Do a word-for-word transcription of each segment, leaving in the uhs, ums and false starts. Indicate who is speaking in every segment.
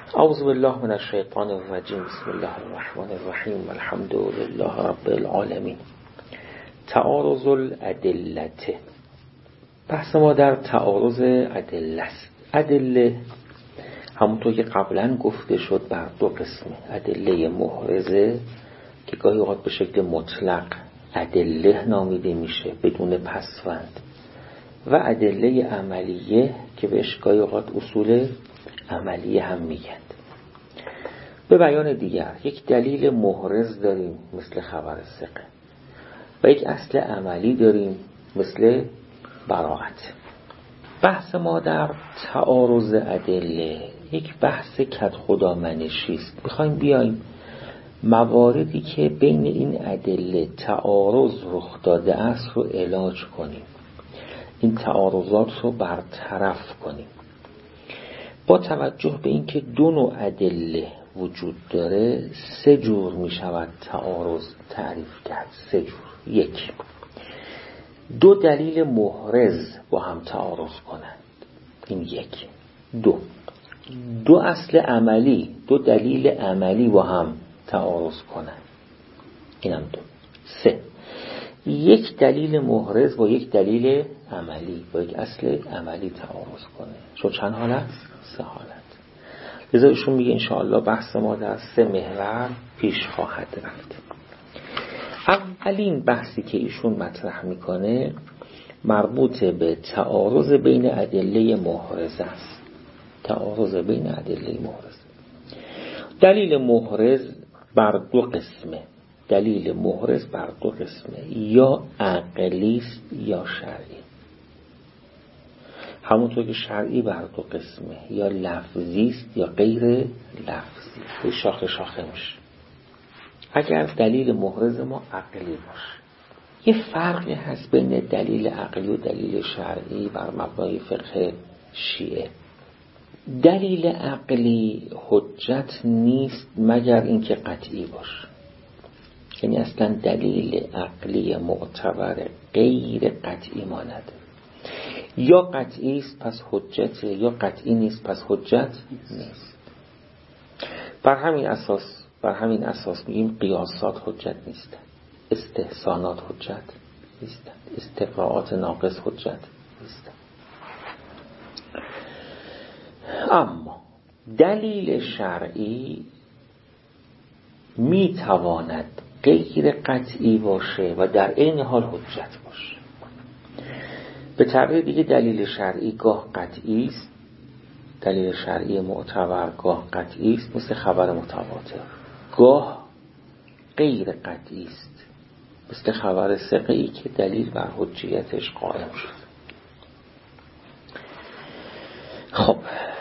Speaker 1: اعوذ بالله من الشیطان الرجیم. بسم الله الرحمن الرحیم. الحمد لله رب العالمین. تعارض الادله. بحث ما در تعارض ادله است. ادله همونطور که قبلا گفته شد بر دو قسمه: ادله محرزه که گاهی اوقات به شکل مطلق ادله نامیده میشه بدون پسوند، و ادله عملیه که بهش گاهی اوقات اصول عملیه هم میگن. به بیان دیگر، یک دلیل محرز داریم مثل خبر ثقه و یک اصل عملی داریم مثل براءت. بحث ما در تعارض ادله یک بحث کدخدا منشی است. میخوایم بیایم مواردی که بین این ادله تعارض رخ داده است رو علاج کنیم، این تعارضات رو برطرف کنیم. با توجه به اینکه دو نوع ادله وجود داره، سه جور می شود تعارض تعریف کرد. سه جور: یک، دو دلیل محرز با هم تعارض کنند، این یک. دو، دو اصل عملی، دو دلیل عملی با هم تعارض کنند، اینم دو. سه، یک دلیل محرز با یک دلیل عملی با یک اصل عملی تعارض کنه. شد چند حالت؟ سه حالت. لذا ایشون میگه انشاءالله بحث ما در سه محور پیش خواهد رفت. اولین بحثی که ایشون مطرح میکنه مربوط به تعارض بین ادله محرز است. تعارض بین ادله محرز. دلیل محرز بر دو قسمه. دلیل محرز بر دو قسمه: یا عقلی است یا شرعی. همونطور که شرعی بر دو قسمه: یا لفظی است یا غیر لفظی. به شاخه شاخه میشه. اگر دلیل محرز ما عقلی باشه، یه فرقی هست بین دلیل عقلی و دلیل شرعی بر مبنای فقه شیعه. دلیل عقلی حجت نیست مگر اینکه قطعی باشه. یعنی اصلا دلیل عقلی معتبر غیر قطعی ما نداره. یا قطعی است پس حجته، یا قطعی نیست پس حجت نیست. بر همین اساس بر همین اساس میگیم قیاسات حجت نیستند، استحسانات حجت نیستند، استقراءات ناقص حجت نیستند. اما دلیل شرعی میتواند غیر قطعی باشه و در عین حال حجت باشه. به تعبیر دیگه دلیل شرعی گاه قطعی است، دلیل شرعی معتبر گاه قطعی است مثل خبر متواتر، گاه غیر قطعی است مثل خبر ثقه‌ای که دلیل بر حجیتش قائم شد. خب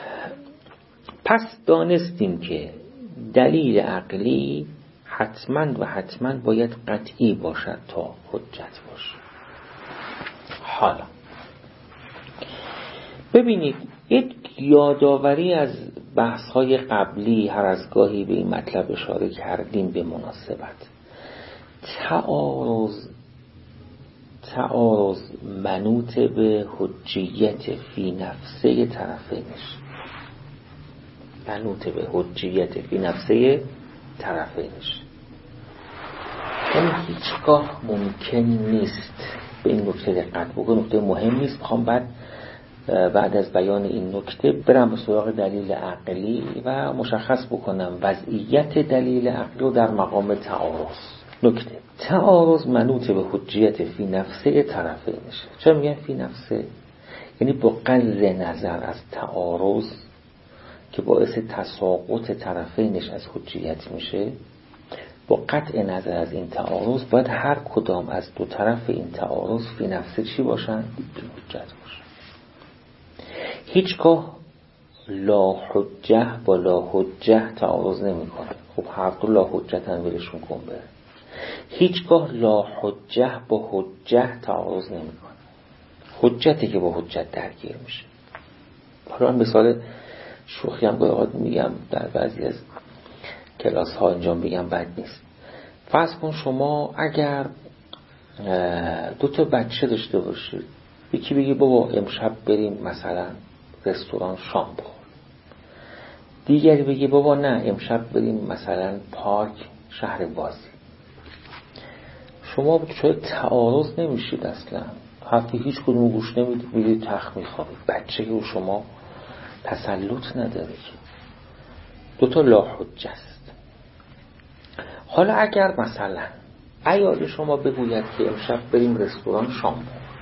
Speaker 1: پس دانستیم که دلیل عقلی حتما و حتما باید قطعی باشد تا حجت باشه. حالا ببینید، یک یادآوری از بحث‌های قبلی هر از گاهی به این مطلب اشاره کردیم به مناسبت. تعارض تعارض منوط به حجیت فی نفسه طرفینش، منوط به حجیت فی نفسه طرفینش. یعنی هیچگاه ممکن نیست، به این نکته دقت بکنید، نکته مهم نیست. میخوام بعد بعد از بیان این نکته برم به سراغ دلیل عقلی و مشخص بکنم وضعیت دلیل عقلی رو در مقام تعارض. نکته: تعارض منوط به حجیت فی نفسه طرفینش. چرا میگن فی نفسه؟ یعنی با قطع نظر از تعارض که باعث تساقط طرفینش از حجیت میشه، با قطع نظر از این تعارض باید هر کدام از دو طرف این تعارض فی نفسه چی باشن؟ حجت باشن. هیچگاه لا حجه با لا حجه تعارض نمی کنه. خب هر دو لا حجت هم ولشون کن بره. هیچگاه لا حجه با حجه تعارض نمی کنه. حجتی که با حجت درگیر میشه. حالا مثال شوخی هم باید میگم در بعضی از کلاس ها اینجا بگم بد نیست. فرض کن شما اگر دو تا بچه داشته باشید، یکی بگی بابا امشب بریم مثلا رستوران شام بخور، دیگری بگه بابا نه امشب بریم مثلا پارک شهر بازی. شما چرا تعارض نمیشید اصلا؟ حرفی هیچ کدوم گوش نمیدید، میرید تخت میخوابید. بچه که شما تسلط نداره، دوتا لا حجه است. حالا اگر مثلا عیال شما بگوید که امشب بریم رستوران شام،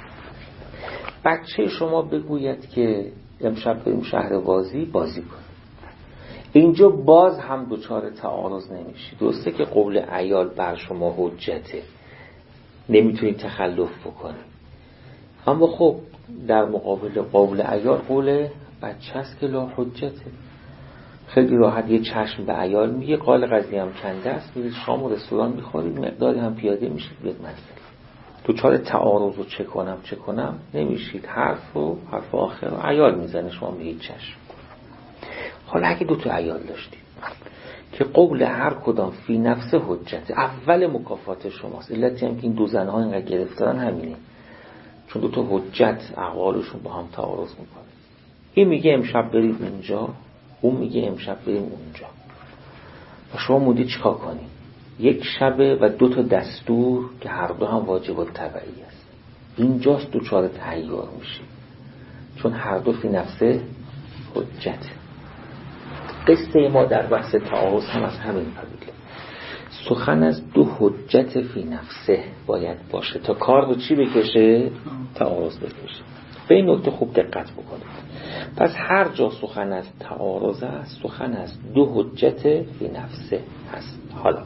Speaker 1: بچه شما بگوید که امشب بریم شهر بازی بازی کن، اینجا باز هم دوچار تعارض نمیشی. درسته که قول عیال بر شما حجته، نمیتونید تخلف بکنید، اما خب در مقابل قول عیال قول بچه است که لا حجته. خیلی راحت یه چشم به عیال میگه قال قضیه هم کنده است، میرید شام و رستوران میخورید، مقداری هم پیاده میشید بیاد منزل. دوچار تعارض رو چه کنم چه کنم نمیشید. حرف و حرف آخر رو عیال میزنه، شما میگید چشم. حالا اگه دو تا عیال داشتید که قول هر کدام فی نفس حجت، اول مکافات شماست. علتی هم که این دو زنها اینقدر گرفتارن همینه، چون دو تا حجت اقوالشون با هم تعارض میکنه. این میگه امشب بریم اینجا، اون میگه امشب بریم اونجا، و شما مودی چیکار کنید؟ یک شبه و دو تا دستور که هر دو هم واجب التبعی است. اینجاست دوچار تحیر میشه، چون هر دو فی نفسه حجت. قصه ما در بحث تعارض هم از همین قبیله. سخن از دو حجت فی نفسه باید باشه تا کار رو چی بکشه؟ تعارض بکشه. به این نکته خوب دقت بکنید. پس هر جا سخن از تعارض است، سخن از دو حجت فی نفسه هست. حالا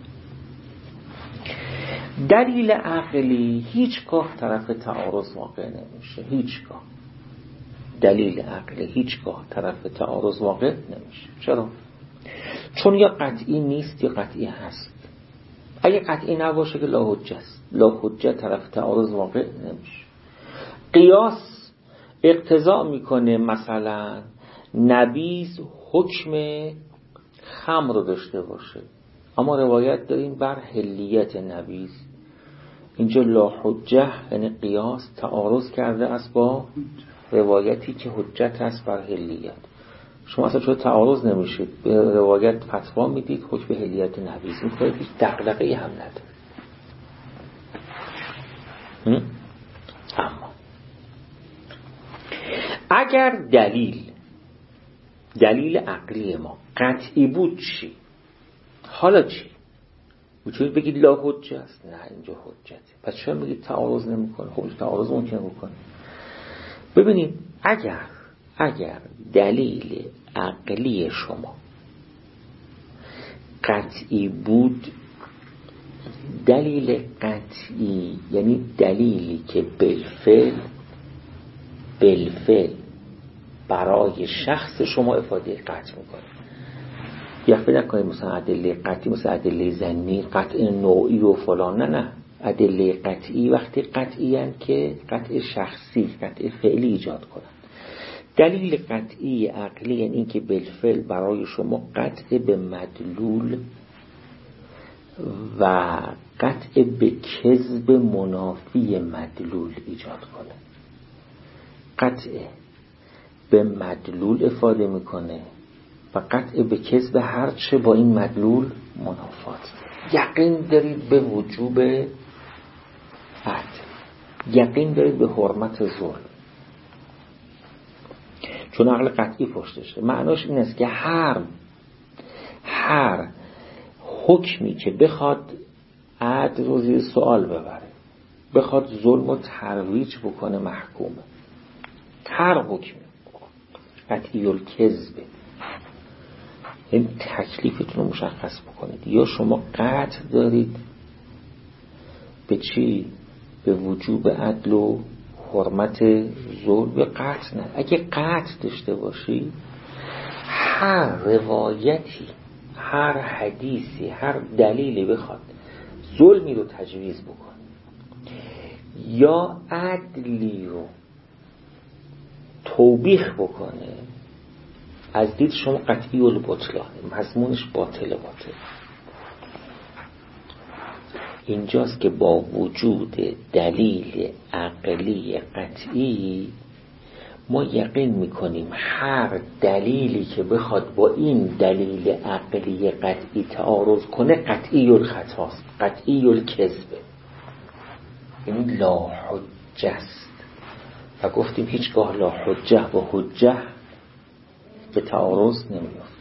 Speaker 1: دلیل عقلی هیچگاه طرف تعارض واقع نمیشه، هیچگاه دلیل عقلی هیچگاه طرف تعارض واقع نمیشه. چرا؟ چون یا قطعی نیست یا قطعی هست. اگه قطعی نباشه که لا حجه است، لا حجه طرف تعارض واقع نمیشه. قیاس اقتضا میکنه مثلا نبیذ حکم خمر رو داشته باشه، اما روایت داریم بر حلیت نبیذ. اینجا لا حجه یعنی قیاس تعارض کرده است با روایتی که حجت است بر حلیت. شما اصلا چون تعارض نمیشید، به روایت فتوا میدید حکم حلیت نبیذ. این کاری هیچ دغدغه‌ای هم نداره. اما اگر دلیل دلیل عقلی ما قطعی بود چی؟ حالا چی؟ میتونید بگید لا حجه است؟ نه اینجا حجته. پس چرا میگید تعارض نمیکنه؟ خب تعارض ممکنه بکنه. ببینید اگر اگر دلیل عقلی شما قطعی بود، دلیل قطعی یعنی دلیلی که بالفعل بالفعل برای شخص شما افاده قطع میکنه. یا فکر نکنید مثلا ادله قطعی مثلا ادله ظنی، قطع نوعی و فلان. نه نه، ادله قطعی وقتی قطعی هستند که قطع شخصی، قطع فعلی ایجاد کنند. دلیل قطعی عقلی یعنی این که بالفعل برای شما قطع به مدلول و قطع به کذب منافی مدلول ایجاد کنه. قطع به مدلول افاده میکنه و قطع به کذب هرچه با این مدلول منافات. یقین دارید به وجوب عدل، یقین دارید به حرمت ظلم، چون عقل قطعی پشتشه. معناش این است که هر هر حکمی که بخواد عدل رو زیر سوال ببره، بخواد ظلم رو ترویج بکنه محکومه. هر حکمی قطعی الکذبه، این تکلیفتون رو مشخص بکنید. یا شما قطع دارید به چی؟ به وجوب عدل و حرمت ظلم، یا قطع نه. اگه قطع داشته باشی، هر روایتی، هر حدیثی، هر دلیلی بخواد ظلمی رو تجویز بکنه یا عدلی رو توبیخ بکنه، از دید شما قطعی البطلانه، مضمونش باطل باطل. اینجاست که با وجود دلیل عقلی قطعی ما یقین میکنیم هر دلیلی که بخواد با این دلیل عقلی قطعی تعارض کنه قطعی الخطاست، قطعی الکذبه، این لا حجه است. و گفتیم هیچگاه لا حجه و حجه به تعارض نمیاد.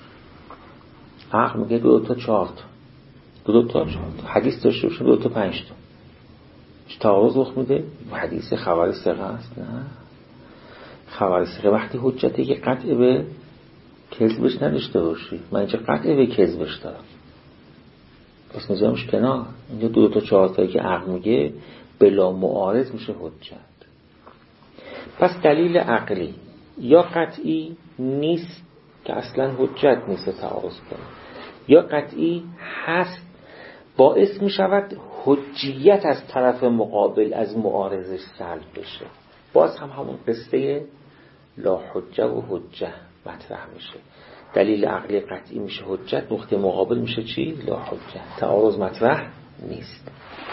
Speaker 1: عقل میگه دو تا چهار تا دو, دو تا چهار تا حدیث داشته باشه دو تا پنج تا چه تعارض رخ میده؟ حدیث خبر ثقه است؟ نه، خبر ثقه وقتی حجته که قطع به کذبش نداشته باشی. من اینجا قطع به کذبش دارم، پس میذارمش کنار. اینجا دو تا چهار تایی که عقل میگه بلا معارض میشه حجت. پس دلیل عقلی یا قطعی نیست که اصلا حجت نیست تعارض کنه، یا قطعی هست باعث میشود حجیت از طرف مقابل از معارضش سلب بشه. باز هم همون قصه لا حجه و حجه مطرح میشه. دلیل عقلی قطعی میشه حجت، نقطه مقابل میشه چی؟ لا حجه. تعارض مطرح نیست.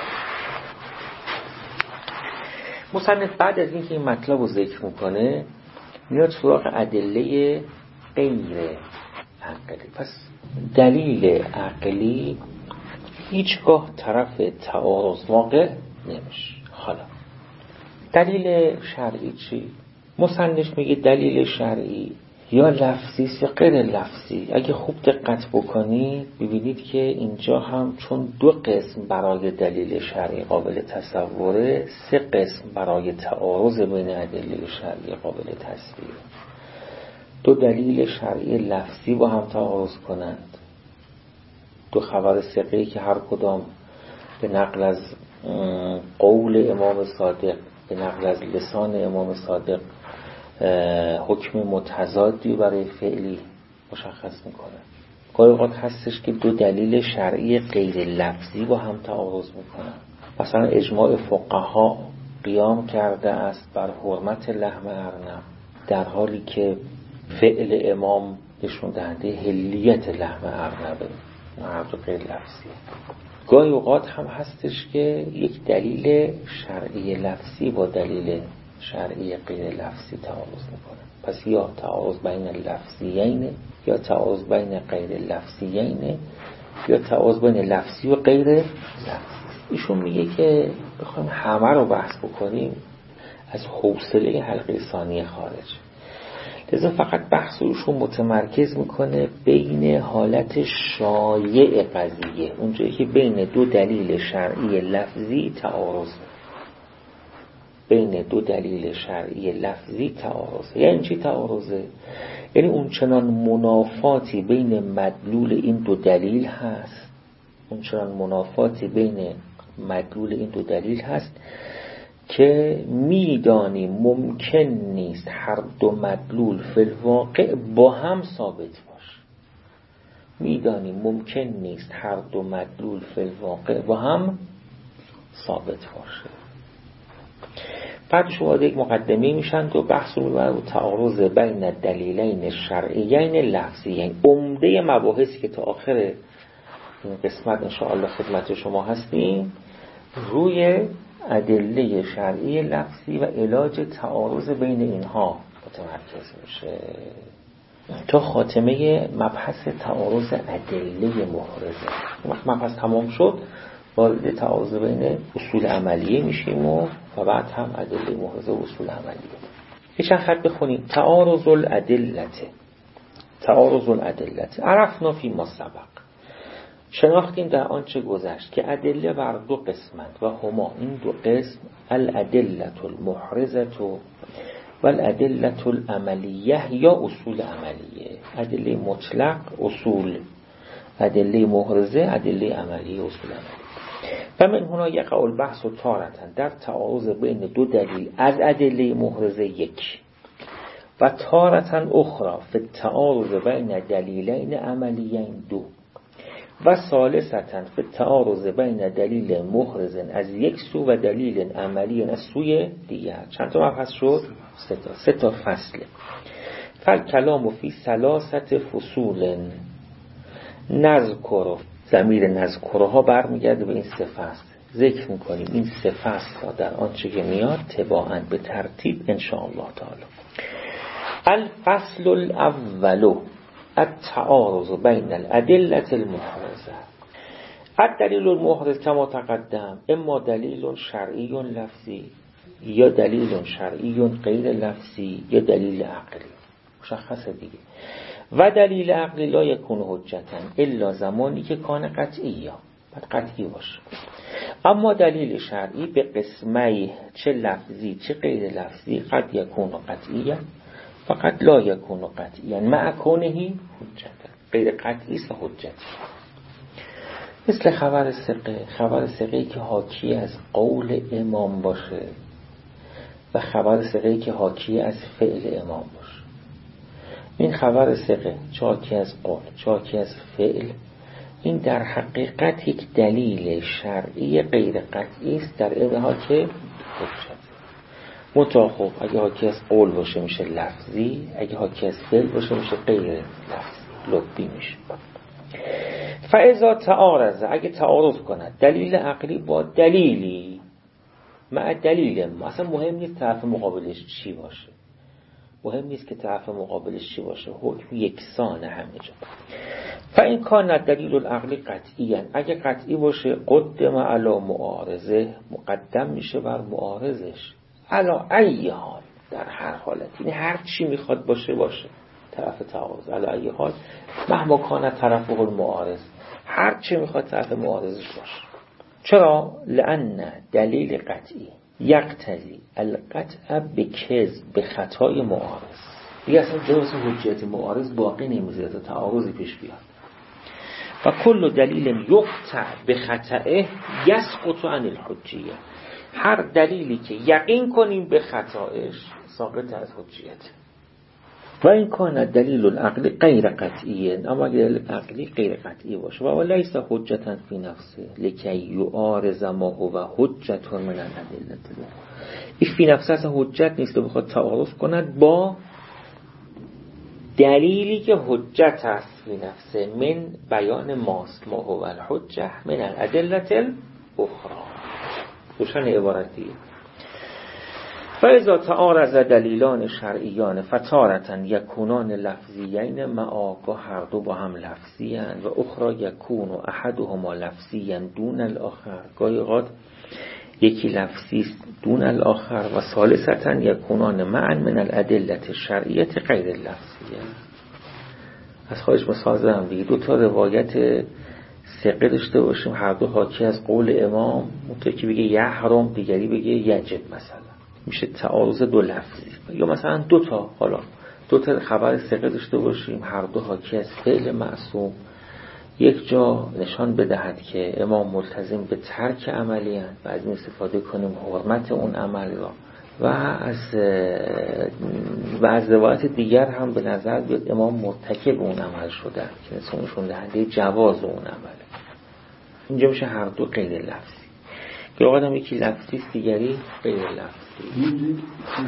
Speaker 1: مصنف بعد از اینکه این مطلب رو ذکر میکنه میاد سراغ ادله غیر عقلی. پس دلیل عقلی هیچگاه طرف تعارض واقع نمیشه. حالا دلیل شرعی چی؟ مصنف میگه دلیل شرعی یا لفظی است یا غیر لفظی. اگه خوب دقت بکنید ببینید که اینجا هم چون دو قسم برای دلیل شرعی قابل تصوره، سه قسم برای تعارض بین ادله شرعی قابل تصویر. دو دلیل شرعی لفظی با هم تعارض کنند، دو خبر ثقه‌ای که هر کدام به نقل از قول امام صادق، به نقل از لسان امام صادق حکم متضادی برای فعلی مشخص میکنه. گاهی اوقات هستش که دو دلیل شرعی غیر لفظی با هم تعارض میکنن. مثلا اجماع فقها قیام کرده است بر حرمت لحم ارنب، در حالی که فعل امام نشون دهنده حلیت لحم ارنبه، نه غیر لفظی. گاهی اوقات هم هستش که یک دلیل شرعی لفظی با دلیل شرعی غیر لفظی تعارض میکنه. پس یا تعارض بین لفظیین یا تعارض بین غیر لفظیین یا تعارض بین لفظی و غیر لفظی. ایشون میگه که بخوایم همه رو بحث بکنیم از حوصله حلقه ثانیه خارج، لذا فقط بحث روشون متمرکز میکنه بین حالت شایع قضیه، اونجایی که بین دو دلیل شرعی لفظی تعارض، بین دو دلیل شرعی لفظی تعارض. یعنی چی تعارضه؟ یعنی اون چنان منافاتی بین مدلول این دو دلیل هست، اون چنان منافاتی بین مدلول این دو دلیل هست که میدانی ممکن نیست هر دو مدلول فی الواقع با هم ثابت باشه. میدانی ممکن نیست هر دو مدلول فی الواقع با هم ثابت باشه. بعدش وارد یک مقدمه میشن و بحث رو میبرن تعارض بین دلیلین شرعیین لفظیین. عمده مباحثی که تا آخر این قسمت انشاءالله خدمت شما هستیم روی ادله شرعی لفظی و علاج تعارض بین اینها متمرکز میشه تا خاتمه مبحث تعارض ادله محرزه. وقت مبحث تمام شد وارد تعارض بین اصول عملیه میشیم و و بعد هم ادله محرزه و اصول عملیه. یه چند خط بخونیم. تعارض الادله، تعارض الادله عرفنا فی ما سبق، شناختیم در آنچه گذشت که ادله بر دو قسمند و هما این دو قسم الادله المحرزه و الادله العملیه یا اصول عملیه. ادله مطلق اصول، ادله محرزه ادله عملیه اصول عملیه. و من هنا یقع البحث تارة در تعارض بین دو دلیل از ادله محرزه یک و تارة اخرى فی التعارض بین دلیلین عملیین دو و ثالثة فی التعارض بین دلیل محرز از یک سو و دلیل عملی از سوی دیگر. چند تا مبحث شد؟ سه تا سه تا فصله. فالکلام فی ثلاثه فصول نذکر، ضمیر نذکرها برمیگرده به این سه فصل. ذکر میکنیم این سه فصل در آنچه که میاد تباعاً به ترتیب ان شاء الله تعالی. الفصل الاول التعارض بین الادله المحرزه. الدلیل المحرز کما تقدم اما دلیل شرعی لفظی یا دلیل شرعی غیر لفظی یا دلیل عقلی، مشخصه دیگه. و دلیل عقلی لا یکون حجتا الا زمانی که کان قطعی، یا باید قطعی باشه. اما دلیل شرعی به قسمه چه لفظی چه غیر لفظی قد یکون قطعی و قد لا یکون قطعی مع کونه حجتا، غیر قطعی است حجتی. مثل خبر ثقه، خبر ثقه‌ای که حاکی از قول امام باشه و خبر ثقه‌ای که حاکی از فعل امام باشه. این خبر ثقه چه حاکی از قول چه حاکی از فعل، این در حقیقت یک دلیل شرعی غیر قطعی است در ابها که حجت. منتها خب اگه حاکی از قول باشه میشه لفظی، اگه حاکی از فعل باشه میشه غیر لفظی، لفظی میشه. فاذا تعارض، اگه تعارض کند دلیل عقلی با دلیلی مع دلیل ما، اصلا مهم نیست طرف مقابلش چی باشه، مهم نیست که طرف مقابلش چی باشه، حکم یکسانه همه جا. فاین کان دلیل العقلی قطعی، اگه قطعی باشه قدم علی معارضه، مقدم میشه بر معارضش، علی ای حال، در هر حالت، یعنی هر چی میخواد باشه باشه طرف تعارض، علی ای حال مهما کان طرفه المعارض، هر چی میخواد طرف معارضش باشه. چرا؟ لأن دلیل قطعی یقتضی القطع بکذب، به خطای معارض. دیگه اصلا جواز حجت معارض باقی نمیذاره تا تعارضی پیش بیاد. و کل دلیل یقطع به خطئه یسقط عن الحجیه، هر دلیلی که یقین کنیم به خطایش ساقط از حجیت. و این کان دلیل العقلی غیر قطعیه، اما اگر دلیل عقلی غیر قطعی باشه و لیس حجتا فی نفسه لکی یعارض ما هو حجت من الادله، این فی نفسه اصلا حجت نیست، بخواد تعارض کند با دلیلی که حجت است فی نفسه، من بیان ماست ما هو الحجه من الادله الاخرى. روشن عبارتی. فاذا تعارض دلیلان شرعیان فتارة یکونان لفظیین معا، هر دو با هم لفظی اند، و اخرى یکون احدهما لفظیا دون الاخر، گاهی اوقات یکی لفظی است دون الاخر، و ثالثة یکونان معا من الادله الشرعیه غیر لفظیه. از خواهش مثال زدم دیگه، دو تا روایت ثقه داشته باشیم هر دو حاکی از قول امام، متکی بگه یحرم دیگری بگه یجب، مثلا میشه تعارض دو لفظی. یا مثلا دو تا حالا دو تا خبر ثقه داشته باشیم هر دو حاکی از فعل معصوم، یک جا نشان بدهد که امام ملتزم به ترک عملی هست و از این استفاده کنیم حرمت اون عمل را، و از و از روایت دیگر هم به نظر بیاد امام مرتکب اون عمل شده که نشون دهنده جواز اون عمله. اینجا میشه هر دو غیر لفظی، که آقا هم یکی لفظی است دیگری غیر لفظی.
Speaker 2: اینجوری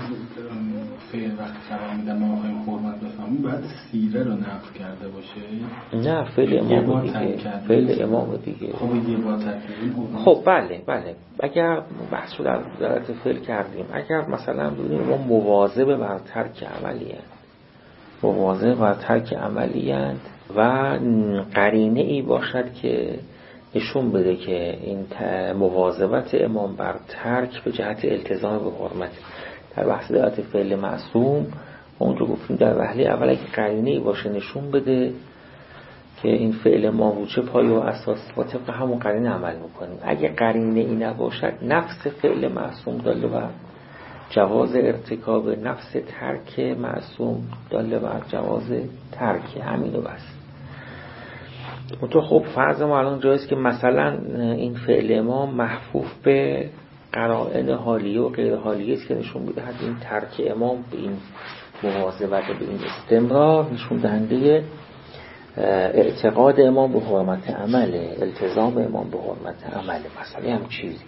Speaker 2: فعل وقتی قرار میدن ما آخواهیم حرمت بفهمیم باید سیره رو نقل کرده باشه؟
Speaker 1: نه، فعل امام دیگه، فعل امام دیگه.
Speaker 2: خب یه بار تکریم.
Speaker 1: خب بله بله، اگر بحث رو در درجه فعل کردیم، اگر مثلا ببینیم ما مواظب بر ترک عملی اند مواظب بر ترک عملی اند و قرینه ای باشد که نشون بده که این مواظبت امام بر ترک به جهت التزام به حرمت، در بحث دعوت فعل معصوم اونجا گفتیم در وهله اول اگه قرینه‌ای باشه نشون بده که این فعل ما رو چه پایه و اساس با طبق همون قرینه عمل میکنیم. اگه قرینه‌ای نباشد نفس فعل معصوم داله بر جواز ارتکاب، نفس ترک معصوم داله بر جواز ترک، همینو بس. تو خب فرض ما الان جایست که مثلا این فعل ما محفوف به قرائن حالیه و غیر حالیه است که نشون میده این ترک امام به این مواظبت به این استمرار نشون دهنده اعتقاد امام به حرمت عمله، التزام امام به حرمت عمله، مثلا هم چیزی.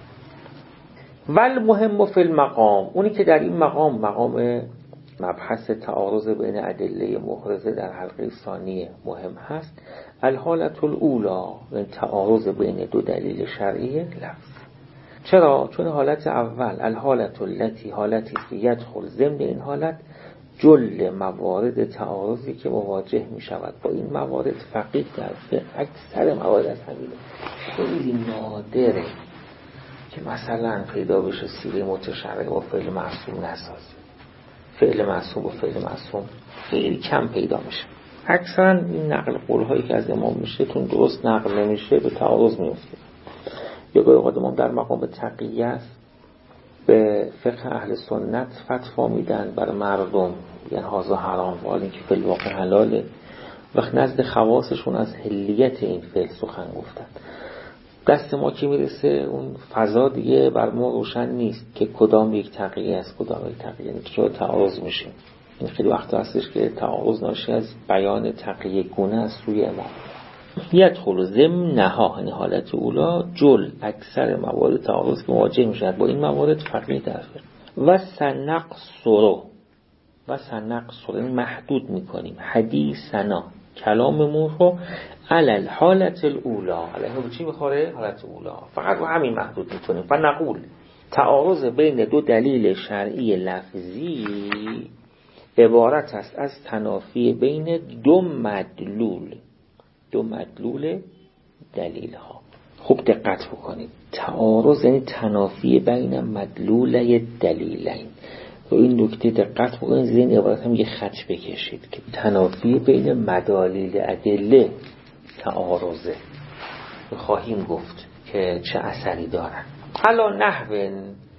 Speaker 1: ول مهم فی المقام، اونی که در این مقام مقام مبحث تعارض بین ادله محرزه در حلقه ثانیه مهم هست، الحالت الاولا، این تعارض بین دو دلیل شرعی لفظ. چرا؟ چون حالت اول الحالت التي، حالتی که یدخل ضمن این حالت جل موارد تعارضی که مواجه می شود با این موارد فقیه در فقه اکثر موارد از همینه. خیلی نادره که مثلا پیدا بشه سیغه متشرع با فعل معصوم نسازه، فعل معصوم با فعل معصوم خیلی کم پیدا میشه. اکثرا این نقل قول هایی که از امام میشه تون درست نقل نمیشه به تعارض میفته. یا به اوقات امام در مقام تقیه است به فقه اهل سنت فتوا میدن بر مردم، یعنی هازا حرام ولی اینکه فعل واقع حلاله. وقت نزد خواصشون از حلیت این فعل سخن گفتن. دست ما که میرسه اون فضا دیگه بر ما روشن نیست که کدام یک تقیه است کدام یک تقیه نیست، چرا تعارض میشه. این خیلی وقت هستش که تعارض ناشی از بیان تقیه گونه از سوی امام. یدخل ضمنها، یعنی حالت اولا، جل اکثر موارد تعارض که مواجه میشد با این موارد فقیه در فقه. و سنقصر و سنقصر محدود میکنیم حدیثنا کلاممون رو علل حالت الاولا، علیه به چی بخوره؟ حالت اولا. فقط رو همین محدود میکنیم. و نقول تعارض بین دو دلیل شرعی لفظی عبارت است از تنافی بین دو مدلول دو مدلول دلیل ها. خوب دقت بکنید، تعارض یعنی تنافی بین مدلوله دلیلین. و این نکته دقت بکنید، زین عبارت هم یه خط بکشید که تنافی بین مدالیل ادله تعارضه. خواهیم گفت که چه اثری دارن. علا نحو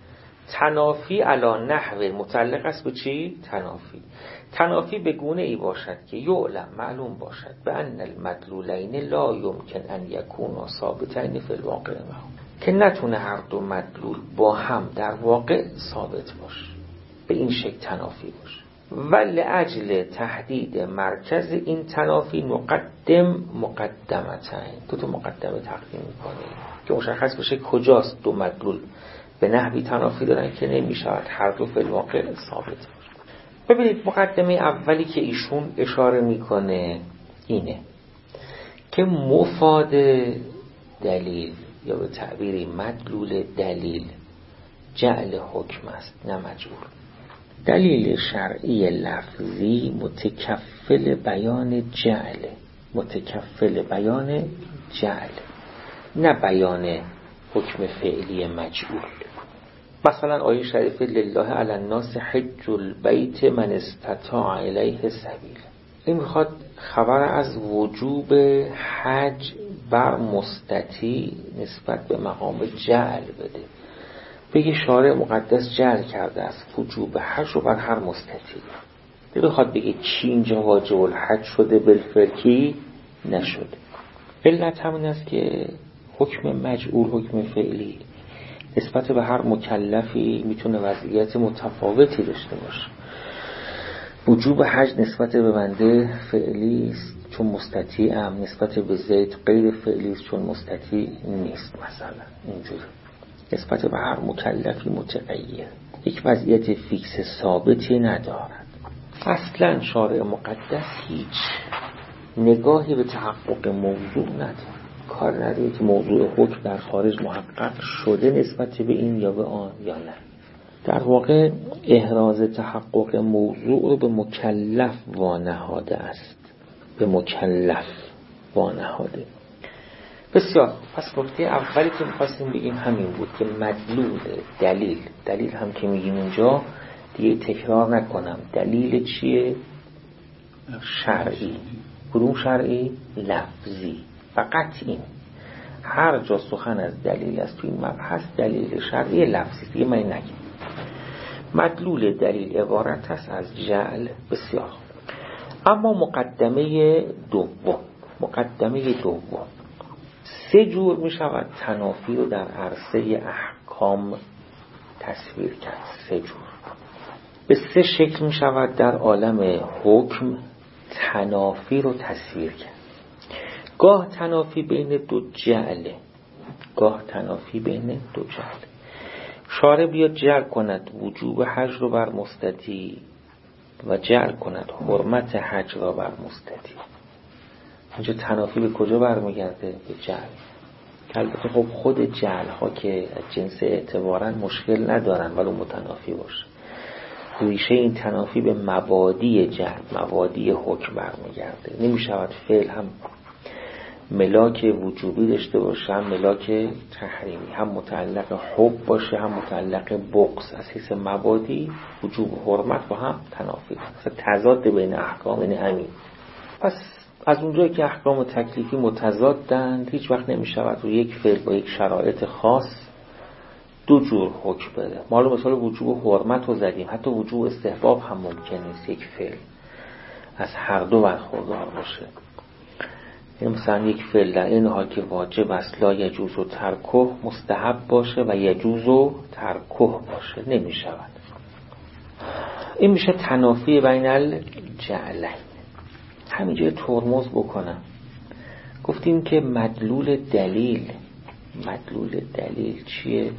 Speaker 1: تنافی علا نحو متعلق است به چی؟ تنافی. تنافی به گونه ای باشد که یعلم معلوم باشد به ان المدلولین لا یمکن ان یکونا ثابتین فی الواقع، که نتونه هر دو مدلول با هم در واقع ثابت باشه، به این شکل تنافی باشه. ولأجل تحدید مرکز این تنافی نقدم مقدمتین، دو تا مقدمه تقدیم میکنه که مشخص بشه کجاست دو مدلول به نحوی تنافی دارن که نمیشود هر دو فی الواقع ثابت باشه. ببینید مقدمه اولی که ایشون اشاره میکنه اینه که مفاد دلیل یا به تعبیری مدلول دلیل جعل حکم است نه مجبور. دلیل شرعی لفظی متکفل بیان جعل، متکفل بیان جعل نه بیان حکم فعلی مجعول. مثلا آیه شریف لله علی الناس حج البیت من استطاع الیه سبیل، این میخواد خبر از وجوب حج بر مستطیع نسبت به مقام جعل بده. بگه شارع مقدس جعل کرده است وجوب حج رو بر هر مستطیع. بخواد بگه چی اینجا واجب الحج شده بالفعل نشده. علت همین است که حکم مجعول حکم فعلی نسبت به هر مکلفی میتونه وضعیت متفاوتی داشته باشه. وجوب حج نسبت به بنده فعلی است چون مستطیع ام، نسبت به زید غیر فعلی است چون مستطیع نیست. مثلا اینجوری نسبت به هر مکلفی متغیر، یک وضعیت فیکس ثابتی ندارد. اصلا شارع مقدس هیچ نگاهی به تحقق موضوع نداره، کار نداره که موضوع حکم در خارج محقق شده نسبت به این یا به آن یا نه. در واقع احراز تحقق موضوع رو به مکلف وانهاده است، به مکلف وانهاده. بسیار. پس نکته اولی که می‌خواستیم بگیم همین بود که مدلول دلیل، دلیل هم که میگیم اینجا دیگه تکرار نکنم، دلیل چیه؟ شرعی. کدوم شرعی؟ لفظی. فقط این. هر جا سخن از دلیل است تو این مبحث دلیل شرعی لفظی، دیگه من نگیم. مدلول دلیل عبارت است از جعل. بسیار. اما مقدمه دوم، مقدمه دوم سه جور می شود تنافی رو در عرصه احکام تصویر کرد. سه جور، به سه شکل می شود در عالم حکم تنافی رو تصویر کرد. گاه تنافی بین دو جعله، گاه تنافی بین دو جعله. شارع بیاد جعل کند وجوب حج رو بر مستطیع و جعل کند حرمت حج را بر مستطیع. اینجا تنافی به کجا برمیگرده؟ به جعل. البته خب خود جعل ها که جنس اعتبارن مشکل ندارن ولو متنافی باشه. ریشه این تنافی به مبادی جهل، مبادی حکم برمیگرده. نمی شود فعل هم ملاک وجوبی داشته باشه، هم ملاک تحریمی، هم متعلق حب باشه، هم متعلق بغض. از حیث مبادی وجوب و حرمت با هم تنافی هست، تضاد بین احکام این همین. پس از اونجایی که احکام تکلیفی متضادند، هیچ وقت نمی شود رو یک فعل با یک شرایط خاص دو جور حکم بده. ما حالا مثال وجوب و حرمت رو زدیم، حتی وجوب و استحباب هم ممکن نیست یک فعل از هر دو برخوردار باشه. یعنی مثلا یک فعل در این حال که واجب است لا یجوز و ترکه مستحب باشه و یجوز و ترکه باشه، نمی شود. این میشه تنافی بین الجعلین. همینجا ترمز بکنم، گفتیم که مدلول دلیل، مدلول دلیل چیه؟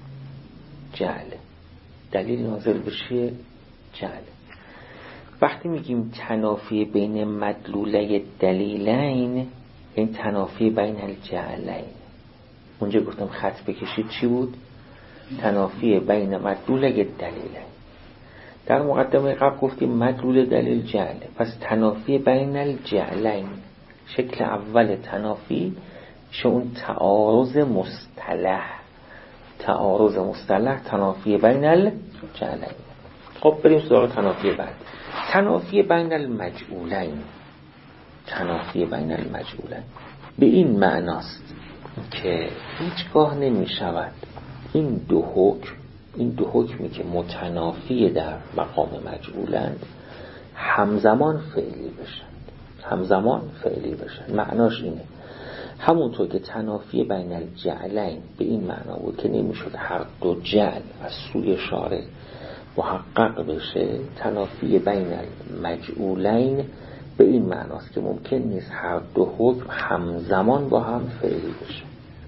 Speaker 1: جعله. دلیل نازل به چیه؟ جعله. وقتی میگیم تنافی بین مدلوله دلیلین، این تنافی بین الجعلین. اونجا گفتم خط بکشید چی بود؟ تنافی بین مدلوله دلیلین. در مقدمه قبل گفتیم مدلول دلیل جعله، پس تنافی بین الجعلین. شکل اول تنافی میشه اون تعارض مصطلح. تعارض مصطلح تنافی بین الجعلین. خب بریم سراغ تنافی بعد. تنافی بین المجعولین. تنافی بین المجعولین به این معناست که هیچگاه نمی شود این دو حکم، این دو حکمی که متنافی در مقام مجعولن همزمان فعلی بشن. همزمان فعلی بشن معناش اینه، همونطور که تنافی بین الجعلین به این معنا بود که نمیشد هر دو جعل از سوی شارع محقق بشه، تنافی بین المجعولین به این معناست که ممکن نیست هر دو حکم همزمان با هم فعلی بشه.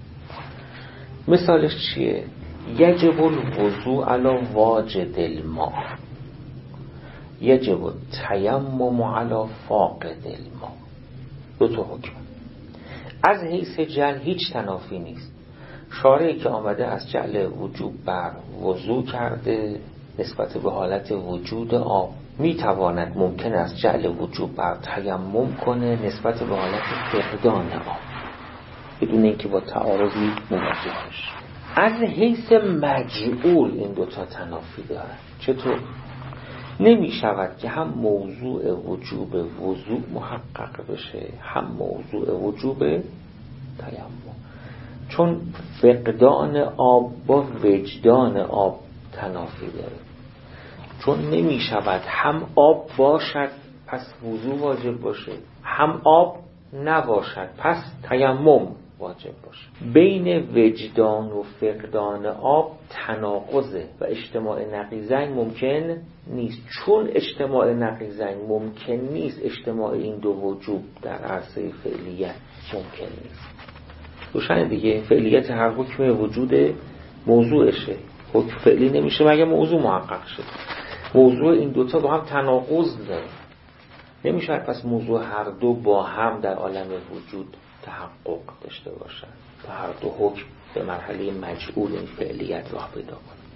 Speaker 1: مثالش چیه؟ یجب الوضوء علی واجد الماء، یجب التیمم علی فاقد الماء. دو تا حکم. از حیث جعل هیچ تنافی نیست. شارعی که آمده از جعل وجوب بر وضوء کرده نسبت به حالت وجود آب، میتواند ممکن است جعل وجوب بر تیمم کنه نسبت به حالت فقدان آب، بدون اینکه با تعارضی مواجه بشه. از حیث مجعول این دوتا تنافی دارن. چطور؟ نمی شود که هم موضوع وجوب وضوء محقق بشه، هم موضوع وجوب تیمم، چون فقدان آب با وجدان آب تنافی داره. چون نمی شود هم آب باشد پس وضوء واجب باشه، هم آب نباشد پس تیمم واجب باشه. بین وجدان و فقدان آب تناقضه و اجتماع نقیضین ممکن نیست. چون اجتماع نقیضین ممکن نیست، اجتماع این دو وجوب در عرصه فعلیت ممکن نیست. روشن دیگه، فعلیت هر حکم وجود موضوعشه، حکم فعلی نمیشه مگه موضوع محقق شد. موضوع این دوتا با هم تناقض داره، نمیشه پس موضوع هر دو با هم در عالم وجود تحقق داشته باشن و هر دو حکم به مرحله مجعول این فعلیت راه پیدا کنه.